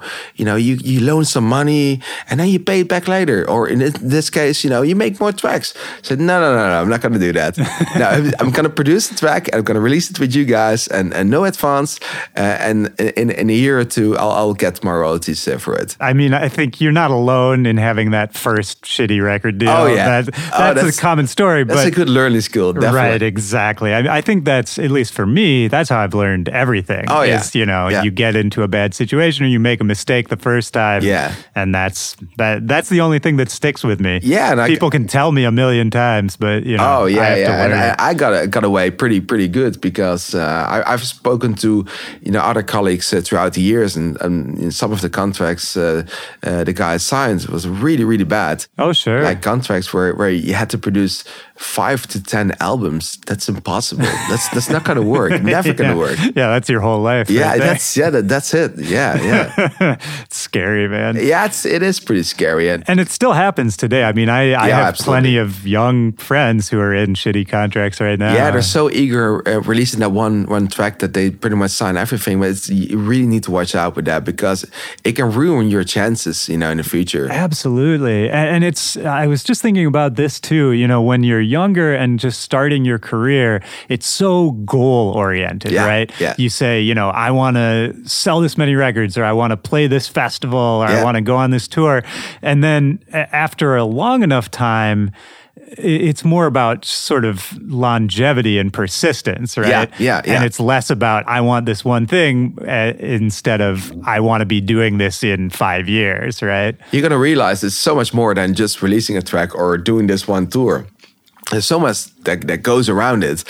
loan some money and then you pay it back later. Or in this case, you make more tracks. I said, no, I'm not going to do that. No, I'm going to produce the track and I'm going to release it with you guys and no advance. And in a year or two, I'll get my royalties for it. I mean, I think you're not alone in having that first shitty record deal. Oh, yeah. That's a common story. That's a good learning skill, definitely. Right, exactly. I think that's, at least for me, that's how I've learned everything. Oh, yeah. Is, you get into a bad situation or you make a mistake the first time. Yeah. And that's the only thing that sticks with me. Yeah. And people can tell me a million times, but, Oh, yeah, I have to learn and I got away pretty good because I've spoken to, other colleagues throughout the years, and in some of the contracts the guy signed was really, really bad. Oh, sure. Like contracts where you had to produce 5 to 10 albums. That's impossible. That's not going to work. Never going to work. Yeah, that's your whole life. Yeah, right that's it. Yeah. It's scary, man. Yeah, it is pretty scary. And it still happens today. I mean, I have absolutely. plenty of young friends who are in shitty contracts right now. Yeah, they're so eager releasing that one track that they pretty much sign everything. But you really need to watch out with that because it can ruin your chances, in the future. Absolutely. And I was just thinking about this too, when you're younger and just starting your career, it's so goal oriented, right? Yeah. You say, I want to sell this many records, or I want to play this festival, or I want to go on this tour. And then after a long enough time, it's more about sort of longevity and persistence, right? Yeah. And it's less about, I want this one thing instead of, I want to be doing this in 5 years, right? You're going to realize it's so much more than just releasing a track or doing this one tour. There's so much that goes around it.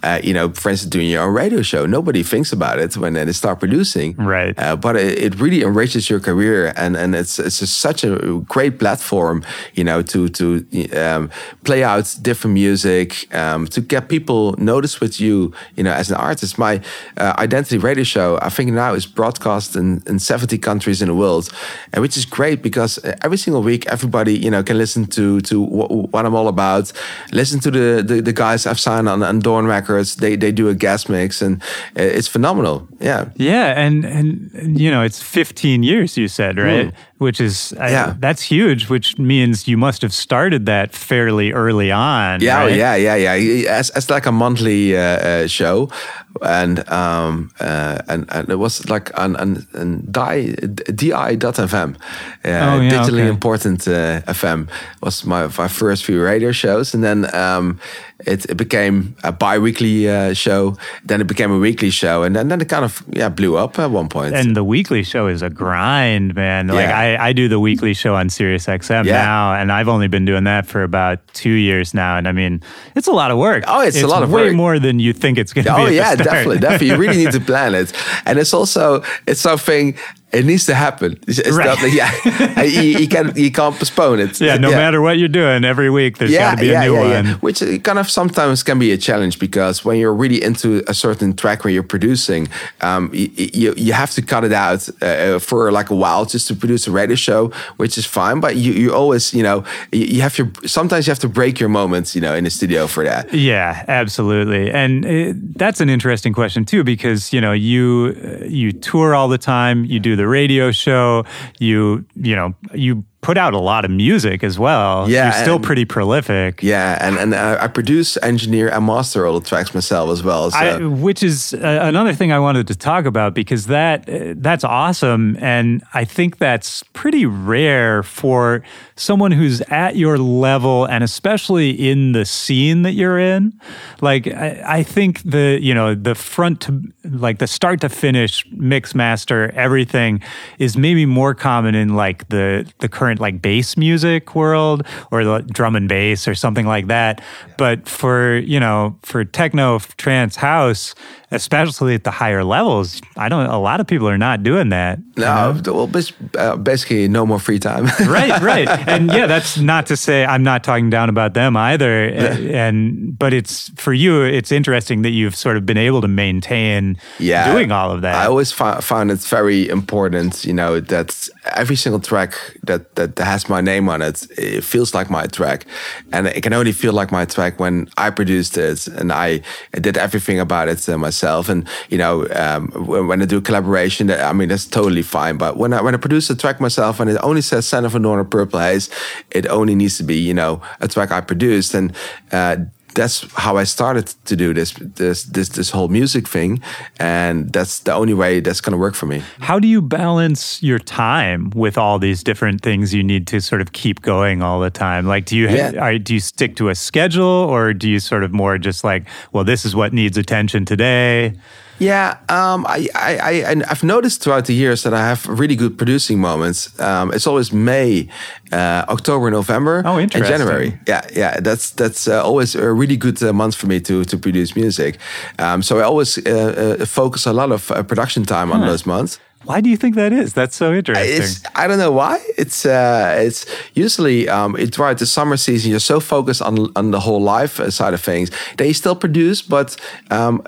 For instance, doing your own radio show, nobody thinks about it when they start producing. Right. But it really enriches your career, and it's just such a great platform, to play out different music, to get people notice with you, as an artist. My Identity radio show, I think now is broadcast in 70 countries in the world, which is great because every single week everybody, can listen to what I'm all about. Listen to the guys I've signed on Dawn Records. They do a guest mix, and it's phenomenal. Yeah. Yeah, and it's 15 years, you said, right? Which is, that's huge, which means you must have started that fairly early on. Yeah, right? yeah. As like a monthly show. And it was like on DI.FM, digitally important FM was my first few radio shows, and then it became a bi-weekly show. Then it became a weekly show, and then it kind of blew up at one point. And the weekly show is a grind, man. Like I do the weekly show on Sirius XM now, and I've only been doing that for about 2 years now. And I mean, it's a lot of work. Oh, it's a lot of way work. more than you think it's going to be. Oh, at the start. Definitely. You really need to plan it, and it's something. It needs to happen. It's Right. not like, yeah, you can't postpone it. Yeah, no matter what you're doing, every week there's got to be a new one. Which kind of sometimes can be a challenge because when you're really into a certain track when you're producing, you have to cut it out for like a while just to produce a radio show, which is fine. But you always, sometimes you have to break your moments, in the studio for that. Yeah, absolutely. And that's an interesting question too, because, you tour all the time, you do the radio show, you put out a lot of music as well. Yeah, You're still pretty prolific. Yeah, and I produce, engineer, and master all the tracks myself as well. So. Which is another thing I wanted to talk about because that's awesome. And I think that's pretty rare for someone who's at your level and especially in the scene that you're in. Like, I think the front to, like the start to finish mix, master, everything is maybe more common in like the current like bass music world or the drum and bass or something like that. But for techno, trance, house, especially at the higher levels, a lot of people are not doing that. No, well, basically no more free time. Right. And yeah, that's not to say I'm not talking down about them either. But it's for you, it's interesting that you've sort of been able to maintain doing all of that. I always found it very important, that every single track that has my name on it, it feels like my track. And it can only feel like my track when I produced it and I did everything about it myself. And, when I do collaboration, that's totally fine. But when I produce a track myself and it only says Son of a Northern Purple Haze, it only needs to be, a track I produced. And that's how I started to do this whole music thing, and that's the only way that's going to work for me. How do you balance your time with all these different things you need to sort of keep going all the time? Like, do you stick to a schedule, or do you sort of more just like, well, this is what needs attention today? Yeah, I've noticed throughout the years that I have really good producing moments. It's always May, October, November, and January. Yeah, that's always a really good month for me to produce music. So I always focus a lot of production time on those months. Why do you think that is? That's so interesting. I don't know why. It's usually throughout the summer season, you're so focused on the whole life side of things. They still produce, but on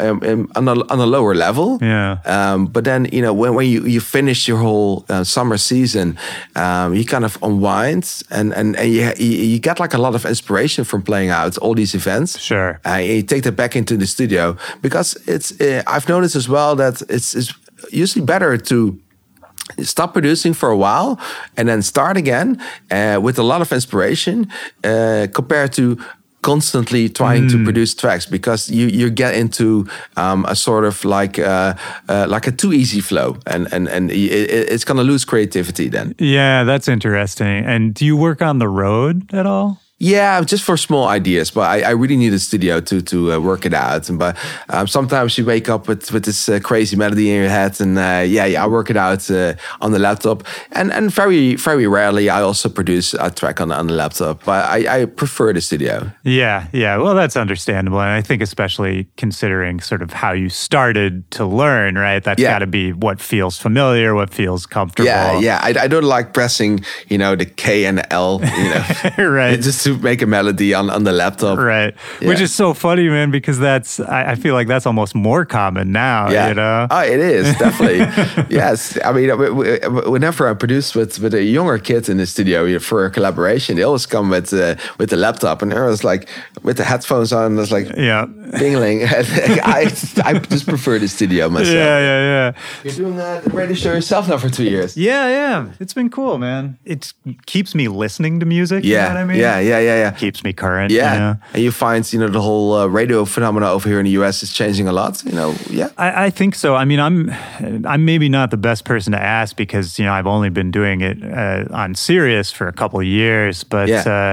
a lower level. Yeah. But then when you finish your whole summer season, you kind of unwind and you get like a lot of inspiration from playing out all these events. Sure. You take that back into the studio because I've noticed as well that it's usually better to stop producing for a while and then start again with a lot of inspiration compared to constantly trying to produce tracks, because you get into a sort of like a too easy flow and it's going to lose creativity then. Yeah, that's interesting. And do you work on the road at all? Yeah, just for small ideas, but I really need a studio to work it out. But sometimes you wake up with this crazy melody in your head, and I work it out on the laptop. And very very rarely I also produce a track on the laptop. But I prefer the studio. Yeah. Well, that's understandable, and I think especially considering sort of how you started to learn, right? That's got to be what feels familiar, what feels comfortable. Yeah. I don't like pressing, the K and the L, right? Just to make a melody on the laptop. Right. Yeah. Which is so funny, man, because I feel like that's almost more common now, Oh, it is, definitely. Yes. I mean, whenever I produce with a younger kid in the studio for a collaboration, they always come with the laptop, and I was like, with the headphones on, it's like, dingling. I just prefer the studio myself. Yeah. You're doing the radio show yourself now for 2 years. Yeah. It's been cool, man. It keeps me listening to music, you know what I mean? Yeah. Keeps me current. Yeah. And you find, the whole radio phenomena over here in the US is changing a lot, yeah. I think so. I mean, I'm maybe not the best person to ask because, I've only been doing it on Sirius for a couple of years, but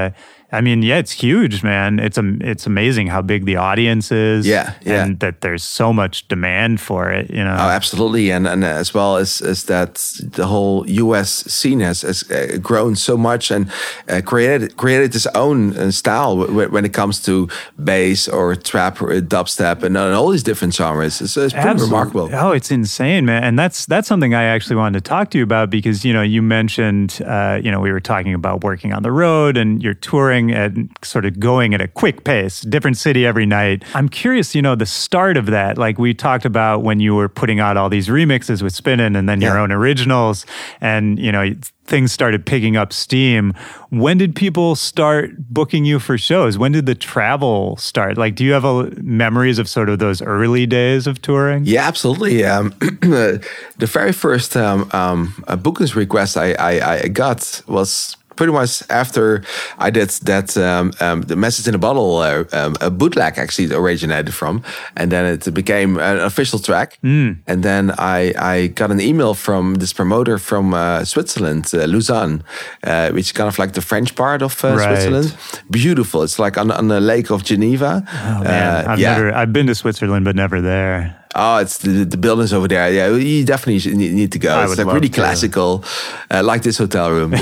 I mean, yeah, it's huge, man. It's amazing how big the audience is. Yeah. And that there's so much demand for it, you know. Oh, absolutely, and as well as that the whole U.S. scene has grown so much and created its own style when it comes to bass or trap or dubstep and all these different genres. It's pretty remarkable. Oh, it's insane, man. And that's something I actually wanted to talk to you about because, you know, you mentioned, we were talking about working on the road and you're touring and sort of going at a quick pace, different city every night. I'm curious, you know, the start of that, like we talked about when you were putting out all these remixes with Spinnin' and then your own originals and, you know, things started picking up steam. When did people start booking you for shows? When did the travel start? Like, do you have memories of sort of those early days of touring? Yeah, absolutely. The very first bookings request I got was pretty much after I did that, the Message in a Bottle a bootleg actually originated from, and then it became an official track. And then I got an email from this promoter from Switzerland, Lausanne, which is kind of like the French part of Switzerland. Beautiful. It's like on the Lake of Geneva. Oh man, I've been to Switzerland, but never there. Oh, it's the buildings over there. Yeah, you definitely need to go. It's like really classical, like this hotel room.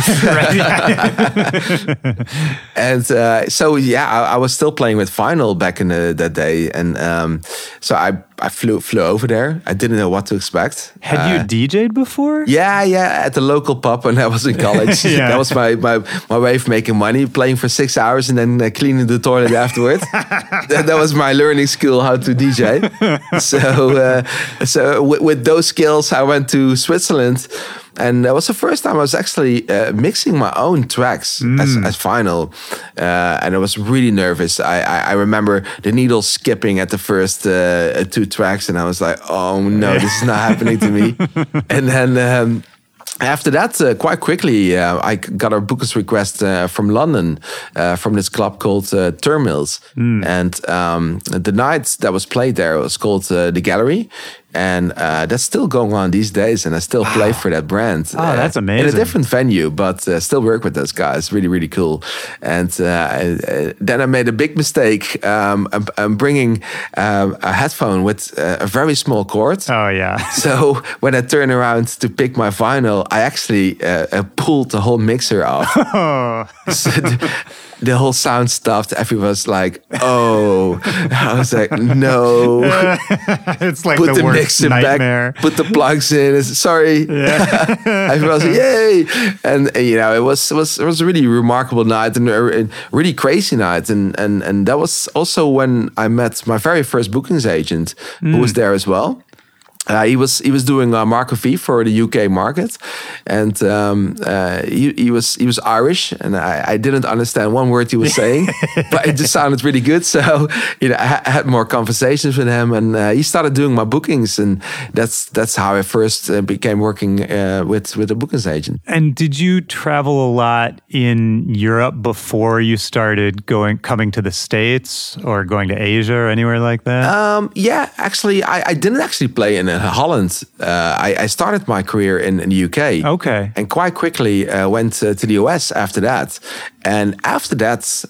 And so, I was still playing with vinyl back in that day. And so I flew over there. I didn't know what to expect. Had you DJ'd before? Yeah, at the local pub when I was in college. That was my way of making money, playing for 6 hours and then cleaning the toilet afterwards. that was my learning school, how to DJ. So with those skills, I went to Switzerland. And that was the first time I was actually mixing my own tracks as vinyl. And I was really nervous. I remember the needle skipping at the first 2 tracks. And I was like, oh no, this is not happening to me. And then after that, quite quickly, I got a bookings request from London, from this club called Terminals. And the night that was played there was called The Gallery. And that's still going on these days, and I still play for that brand. Oh, that's amazing. In a different venue, but still work with those guys. Really, really cool. And then I made a big mistake. I'm bringing a headphone with a very small cord. Oh, yeah. So when I turn around to pick my vinyl, I actually pulled the whole mixer off. So the whole sound stopped. Everyone's like, oh. I was like, no. It's like Put the worst mixer nightmare. back, put the plugs in. Sorry. Yeah. Everyone was like, yay. And you know, it was a really remarkable night and a really crazy night. And that was also when I met my very first bookings agent, who was there as well. He was doing Marco V for the UK market, and he was Irish, and I didn't understand one word he was saying, but it just sounded really good. So I had more conversations with him, and he started doing my bookings, and that's how I first became working with a bookings agent. And did you travel a lot in Europe before you started coming to the States or going to Asia or anywhere like that? Yeah, actually, I didn't actually play in Holland. I started my career in the UK. Okay. And quite quickly went to the US after that. And after that,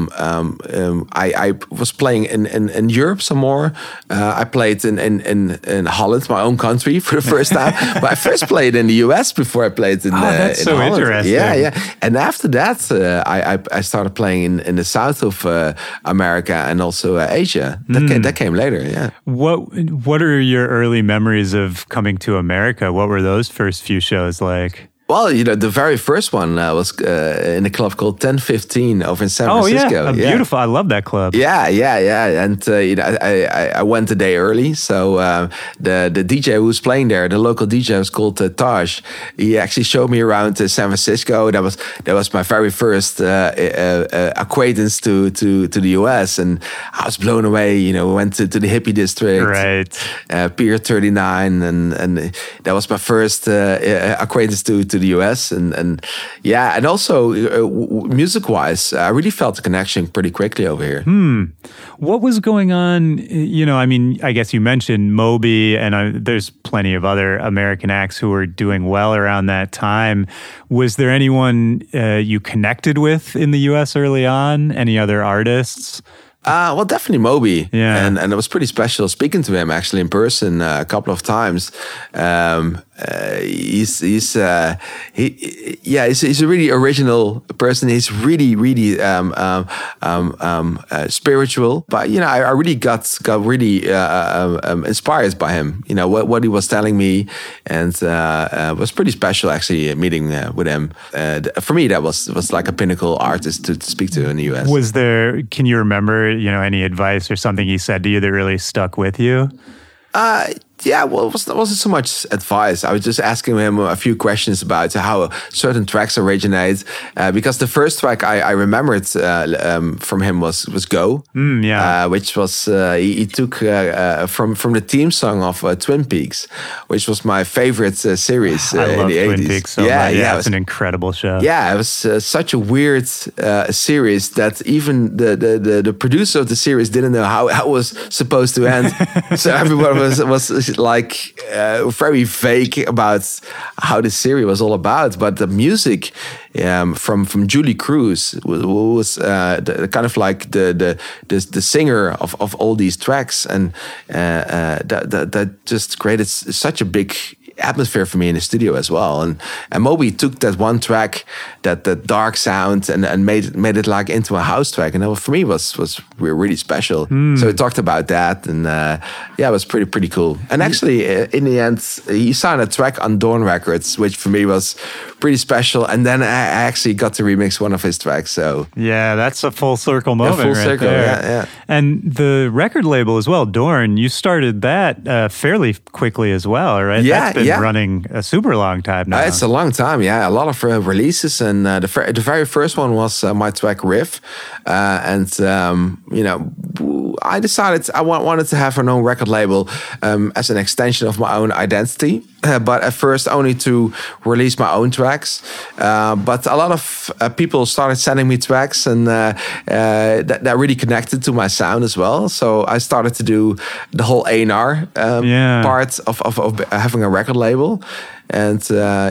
I was playing in Europe some more. I played in Holland, my own country, for the first time. But I first played in the US before I played in that's in so Holland. interesting. Yeah. And after that, I started playing in the south of America and also Asia. That came later, yeah. What are your early memories of coming to America? What were those first few shows like? Well, the very first one was in a club called 1015 over in San Francisco. Oh, yeah. Beautiful. I love that club. Yeah. And I went a day early. So the DJ who was playing there, the local DJ, was called Taj. He actually showed me around San Francisco. That was my very first acquaintance to the US, and I was blown away. We went to the hippie district, right? Pier 39, and that was my first acquaintance to the US, and yeah, and also music-wise, I really felt the connection pretty quickly over here. What was going on? I mean, I guess you mentioned Moby, and there's plenty of other American acts who were doing well around that time. Was there anyone you connected with in the U.S. early on? Any other artists? Well, definitely Moby. Yeah. And it was pretty special speaking to him actually in person a couple of times. He's a really original person. He's really spiritual. But I really got really inspired by him. What he was telling me, and it was pretty special actually meeting with him. For me, that was like a pinnacle artist to speak to in the US. Was there? Can you remember any advice or something he said to you that really stuck with you? Yeah, well, it wasn't so much advice. I was just asking him a few questions about how certain tracks originate. Because the first track I remembered from him was Go. Which was, he took from the theme song of Twin Peaks, which was my favorite series I in love the 80s. Twin Peaks so much. Yeah, it's an incredible show. Yeah, it was such a weird series that even the producer of the series didn't know how it was supposed to end. So everyone was like very vague about how the series was all about. But the music from Julie Cruz, who was kind of like the singer of all these tracks, and that just created such a big atmosphere for me in the studio as well. And Moby took that one track, that dark sound, and made it like into a house track, and that for me was really special. So we talked about that, and it was pretty cool. And actually, in the end, he signed a track on Dawn Records, which for me was pretty special. And then I actually got to remix one of his tracks. So yeah, that's a full circle moment. Full right circle, there. yeah. And the record label as well, Dorn, you started that fairly quickly as well, right? Yeah, that's been running a super long time now. It's a long time, yeah. A lot of releases, and the very first one was my track Riff, I decided I wanted to have an own record label as an extension of my own identity. But at first only to release my own tracks. But a lot of people started sending me tracks, and that really connected to my sound as well. So I started to do the whole A&R part of having a record label. And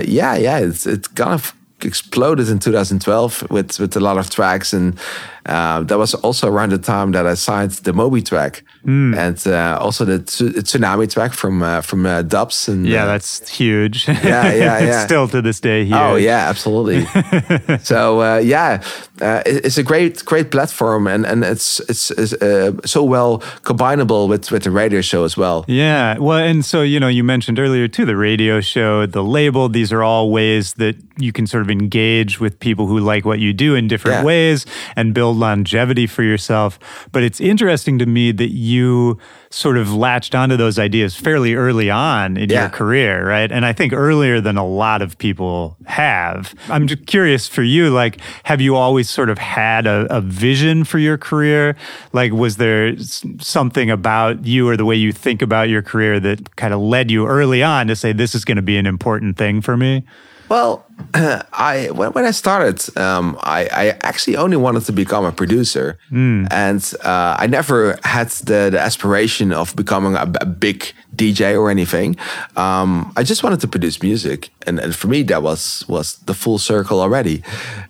it kind of exploded in 2012 with a lot of tracks, and that was also around the time that I signed the Moby track, and also the Tsunami track from Dubs. And that's huge. Yeah. Still to this day huge. Oh yeah, absolutely. So it's a great platform, and it's so well combinable with the radio show as well. Yeah, well, and so you mentioned earlier too, the radio show, the label. These are all ways that you can sort of engage with people who like what you do in different ways and build longevity for yourself. But it's interesting to me that you sort of latched onto those ideas fairly early on in your career, right? And I think earlier than a lot of people have. I'm just curious for you, like, have you always sort of had a vision for your career? Like, was there something about you or the way you think about your career that kind of led you early on to say, this is going to be an important thing for me? Well, when I started, I actually only wanted to become a producer, and I never had the aspiration of becoming a big DJ or anything. I just wanted to produce music, and for me that was the full circle already.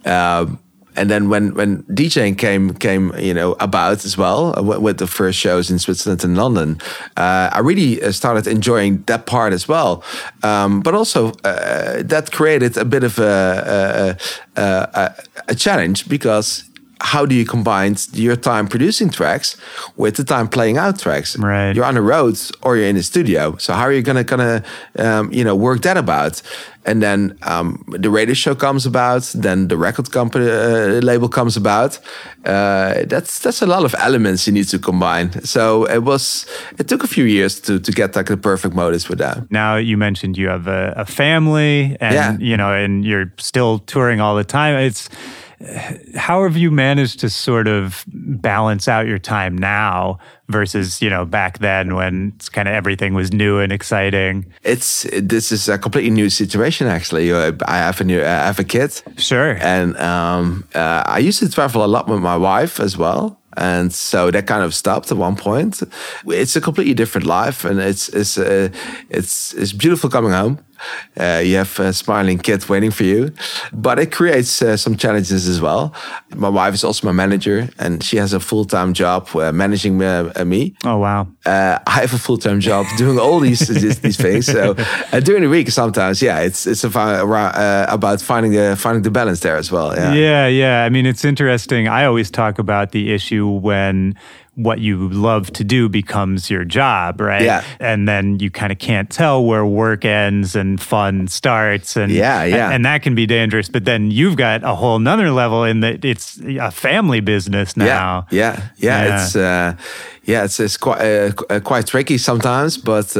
And then when DJing came about as well, with the first shows in Switzerland and London, I really started enjoying that part as well. But also that created a bit of a challenge, because how do you combine your time producing tracks with the time playing out tracks? Right. You're on the road or you're in the studio. So how are you gonna work that about? And then the radio show comes about. Then the record company label comes about. That's a lot of elements you need to combine. So it took a few years to get like the perfect modus with that. Now you mentioned you have a family, and and you're still touring all the time. How have you managed to sort of balance out your time now versus, back then when it's kind of everything was new and exciting? This is a completely new situation, actually. I have a kid. Sure. And I used to travel a lot with my wife as well. And so that kind of stopped at one point. It's a completely different life, and it's beautiful coming home. You have a smiling kid waiting for you, but it creates some challenges as well. My wife is also my manager, and she has a full-time job managing me. Oh wow! I have a full-time job doing all these things. So during the week, sometimes, it's about finding the balance there as well. Yeah. I mean, it's interesting. I always talk about the issue when what you love to do becomes your job, right? Yeah. And then you kind of can't tell where work ends and fun starts. And and that can be dangerous. But then you've got a whole nother level in that it's a family business now. Yeah. It's quite tricky sometimes, but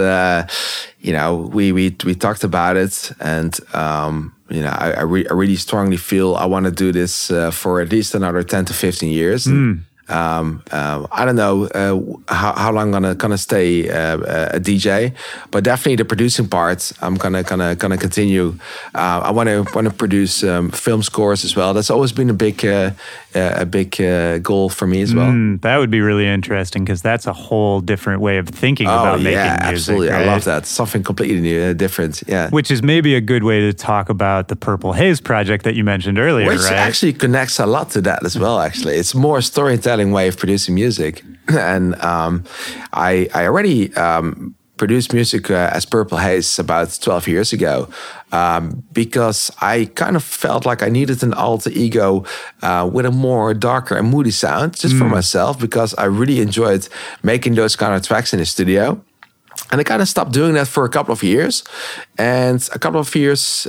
we talked about it, and I really strongly feel I want to do this for at least another 10 to 15 years. I don't know how long I'm gonna stay a DJ, but definitely the producing part I'm gonna continue. I want to produce film scores as well. That's always been a big goal for me as well. That would be really interesting because that's a whole different way of thinking about making music. Absolutely. Right? I love that. Something completely new, different. Yeah. Which is maybe a good way to talk about the Purple Haze project that you mentioned earlier, Which right? actually connects a lot to that as well. Actually, it's more storytelling way of producing music, and I already produced music as Purple Haze about 12 years ago, because I kind of felt like I needed an alter ego with a more darker and moody sound just for myself, because I really enjoyed making those kind of tracks in the studio. And I kind of stopped doing that for a couple of years, and a couple of years,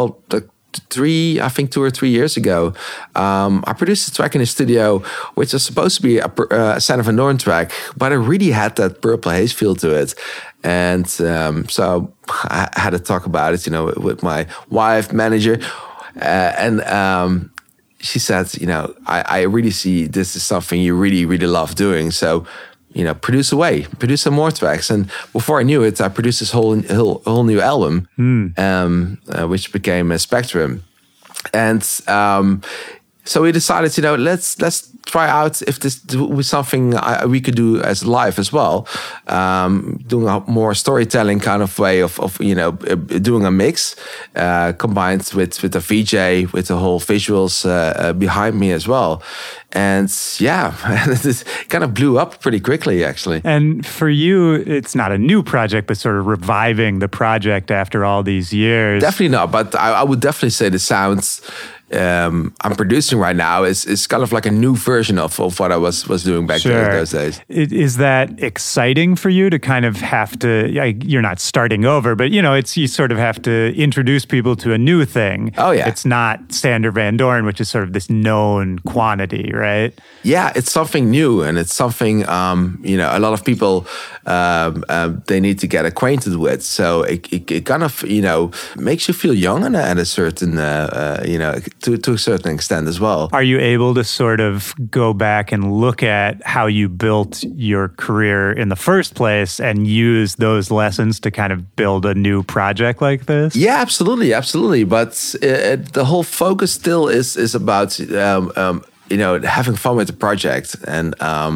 2 or 3 years ago, I produced a track in the studio, which was supposed to be a Son of a Norn track, but it really had that Purple Haze feel to it. And so I had to talk about it, with my wife, manager, and she said, I really see this is something you really, really love doing. So, produce some more tracks. And before I knew it, I produced this whole new album, which became Spectrum. And so we decided, let's try out if this was something we could do as live as well, doing a more storytelling kind of way of doing a mix combined with a VJ, with the whole visuals behind me as well. And it kind of blew up pretty quickly, actually. And for you, it's not a new project, but sort of reviving the project after all these years. Definitely not, but I would definitely say the sounds I'm producing right now is kind of like a new version of what I was doing back in those days. Is that exciting for you to kind of have to, you're not starting over, but you sort of have to introduce people to a new thing. Oh yeah. It's not Sander Van Doorn, which is sort of this known quantity, right? Yeah, it's something new, and it's something, a lot of people, they need to get acquainted with. So it kind of, makes you feel young at a certain, to a certain extent as well. Are you able to sort of go back and look at how you built your career in the first place and use those lessons to kind of build a new project like this? Yeah, absolutely. But the whole focus still is about, having fun with the project. And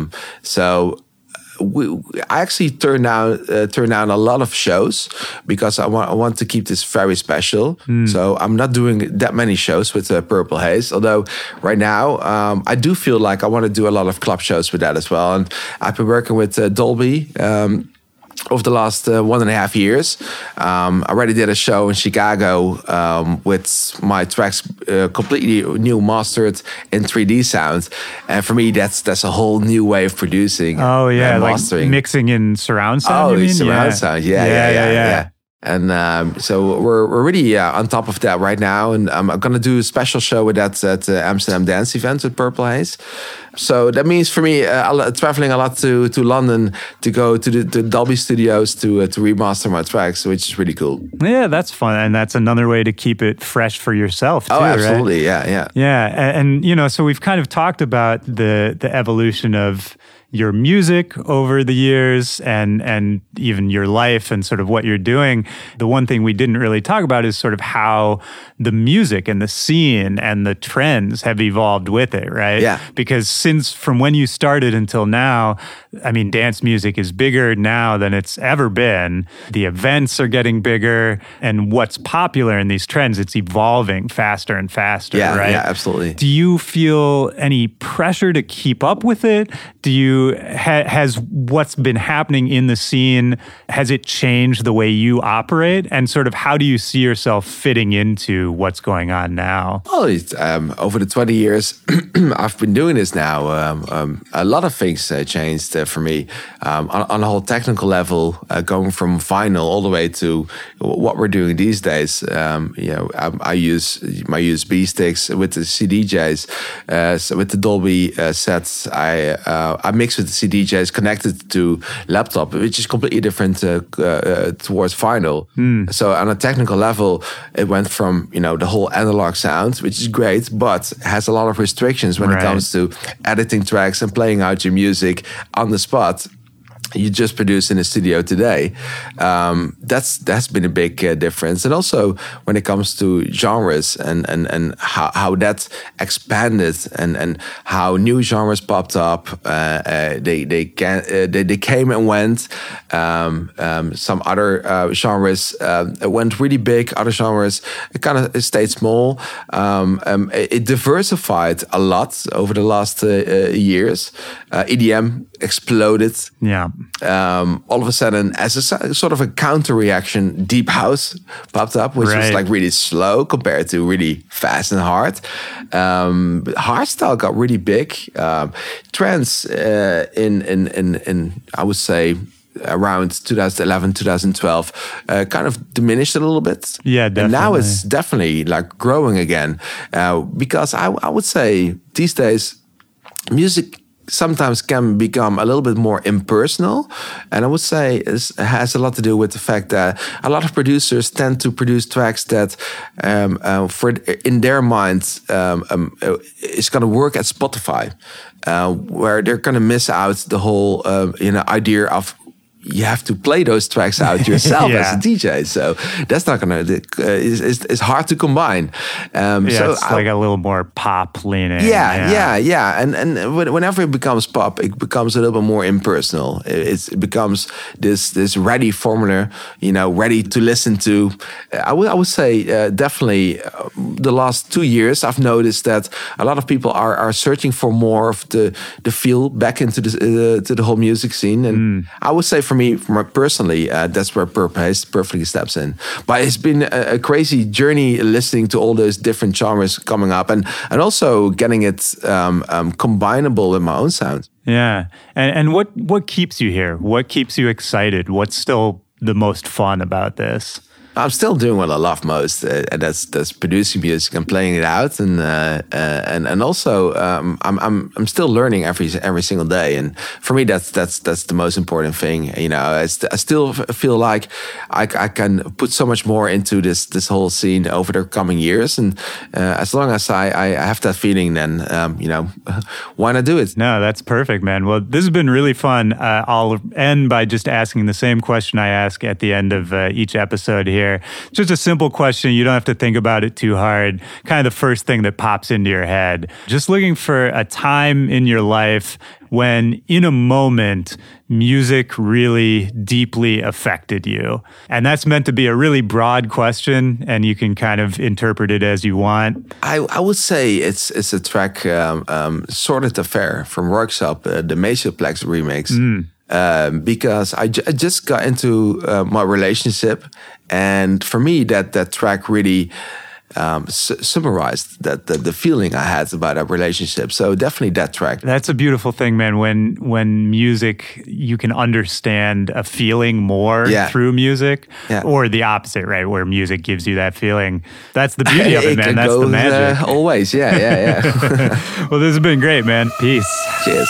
I actually turn down a lot of shows because I want to keep this very special. So I'm not doing that many shows with Purple Haze. Although right now I do feel like I want to do a lot of club shows with that as well. And I've been working with Dolby over the last 1.5 years. I already did a show in Chicago with my tracks completely new, mastered in 3D sound. And for me, that's a whole new way of producing. Oh yeah, and like mastering. Mixing in surround sound. Surround sound. Yeah. And so we're really on top of that right now. And I'm going to do a special show with that at Amsterdam Dance Event with Purple Haze. So that means for me, traveling a lot to London to go to the Dolby Studios to remaster my tracks, which is really cool. Yeah, that's fun. And that's another way to keep it fresh for yourself, too, Oh, absolutely. Right? Yeah. Yeah. And, so we've kind of talked about the evolution of your music over the years and even your life and sort of what you're doing. The one thing we didn't really talk about is sort of how the music and the scene and the trends have evolved with it, right? Yeah. Because from when you started until now, I mean, dance music is bigger now than it's ever been. The events are getting bigger, and what's popular in these trends, it's evolving faster and faster, right? Yeah, absolutely. Do you feel any pressure to keep up with it? Do you has what's been happening in the scene, has it changed the way you operate? And sort of how do you see yourself fitting into what's going on now? Well, over the 20 years I've been doing this now, a lot of things changed for me on a whole technical level, going from vinyl all the way to what we're doing these days. I use my USB sticks with the CDJs, so with the Dolby sets. I mix with the CDJs connected to laptop, which is completely different towards vinyl. So on a technical level, it went from the whole analog sound, which is great, but has a lot of restrictions when it comes to editing tracks and playing out your music on the spot. You just produce in a studio today. That's been a big difference. And also when it comes to genres and how that expanded and how new genres popped up. They came and went. Some other genres went really big. Other genres kind of stayed small. It diversified a lot over the last years. EDM exploded. Yeah. All of a sudden, as a sort of a counter reaction, deep house popped up, which was like really slow compared to really fast and hard. Hardstyle got really big. Trends in I would say around 2011, 2012, kind of diminished a little bit. Yeah, definitely. And now it's definitely like growing again, because I would say these days music sometimes can become a little bit more impersonal. And I would say it has a lot to do with the fact that a lot of producers tend to produce tracks that in their minds is going to work at Spotify, where they're going to miss out the whole idea of you have to play those tracks out yourself as a DJ. So that's not going to, it's hard to combine. So it's like a little more pop leaning. Yeah. And whenever it becomes pop, it becomes a little bit more impersonal. It becomes this ready formula, ready to listen to. I would say definitely the last 2 years, I've noticed that a lot of people are searching for more of the feel back into to the whole music scene. And I would say for me personally, that's where Purple Haze perfectly steps in. But it's been a crazy journey listening to all those different genres coming up and also getting it combinable with my own sound. Yeah. And what keeps you here? What keeps you excited? What's still the most fun about this? I'm still doing what I love most, and that's producing music and playing it out, and also I'm still learning every single day, and for me that's the most important thing. I still feel like I can put so much more into this whole scene over the coming years, and as long as I have that feeling, then why not do it? No, that's perfect, man. Well, this has been really fun. I'll end by just asking the same question I ask at the end of each episode here. Just a simple question. You don't have to think about it too hard. Kind of the first thing that pops into your head. Just looking for a time in your life when, in a moment, music really deeply affected you. And that's meant to be a really broad question, and you can kind of interpret it as you want. I would say it's a track, Sorted Affair from Workshop, the Macoplex remix. Because I just got into my relationship, and for me that track really summarized the feeling I had about our relationship. So definitely that track. That's a beautiful thing, man. When music, you can understand a feeling more through music, or the opposite, right? Where music gives you that feeling. That's the beauty of it, man. That's the magic. Always, yeah. Well, this has been great, man. Peace. Cheers.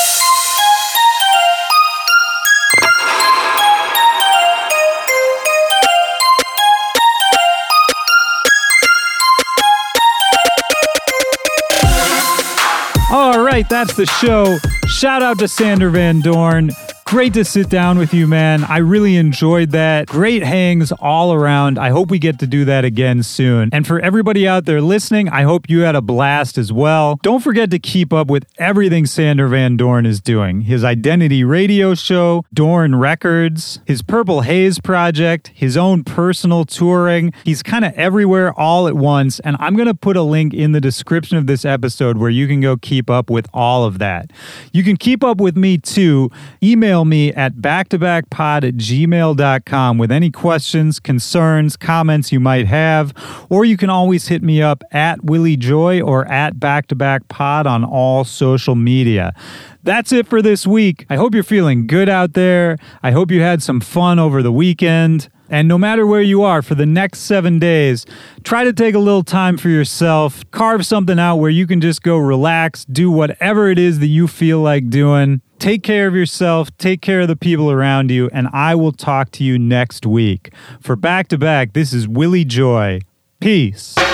All right, that's the show. Shout out to Sander Van Doorn. Great to sit down with you, man. I really enjoyed that. Great hangs all around. I hope we get to do that again soon. And for everybody out there listening, I hope you had a blast as well. Don't forget to keep up with everything Sander Van Doorn is doing. His Identity radio show, Doorn Records, his Purple Haze project, his own personal touring. He's kind of everywhere all at once. And I'm going to put a link in the description of this episode where you can go keep up with all of that. You can keep up with me too. Email me at backtobackpod@gmail.com with any questions, concerns, comments you might have, or you can always hit me up at Willie Joy or at backtobackpod on all social media. That's it for this week. I hope you're feeling good out there. I hope you had some fun over the weekend. And no matter where you are for the next 7 days, try to take a little time for yourself. Carve something out where you can just go relax, do whatever it is that you feel like doing. Take care of yourself, take care of the people around you, and I will talk to you next week. For Back to Back, this is Willie Joy. Peace.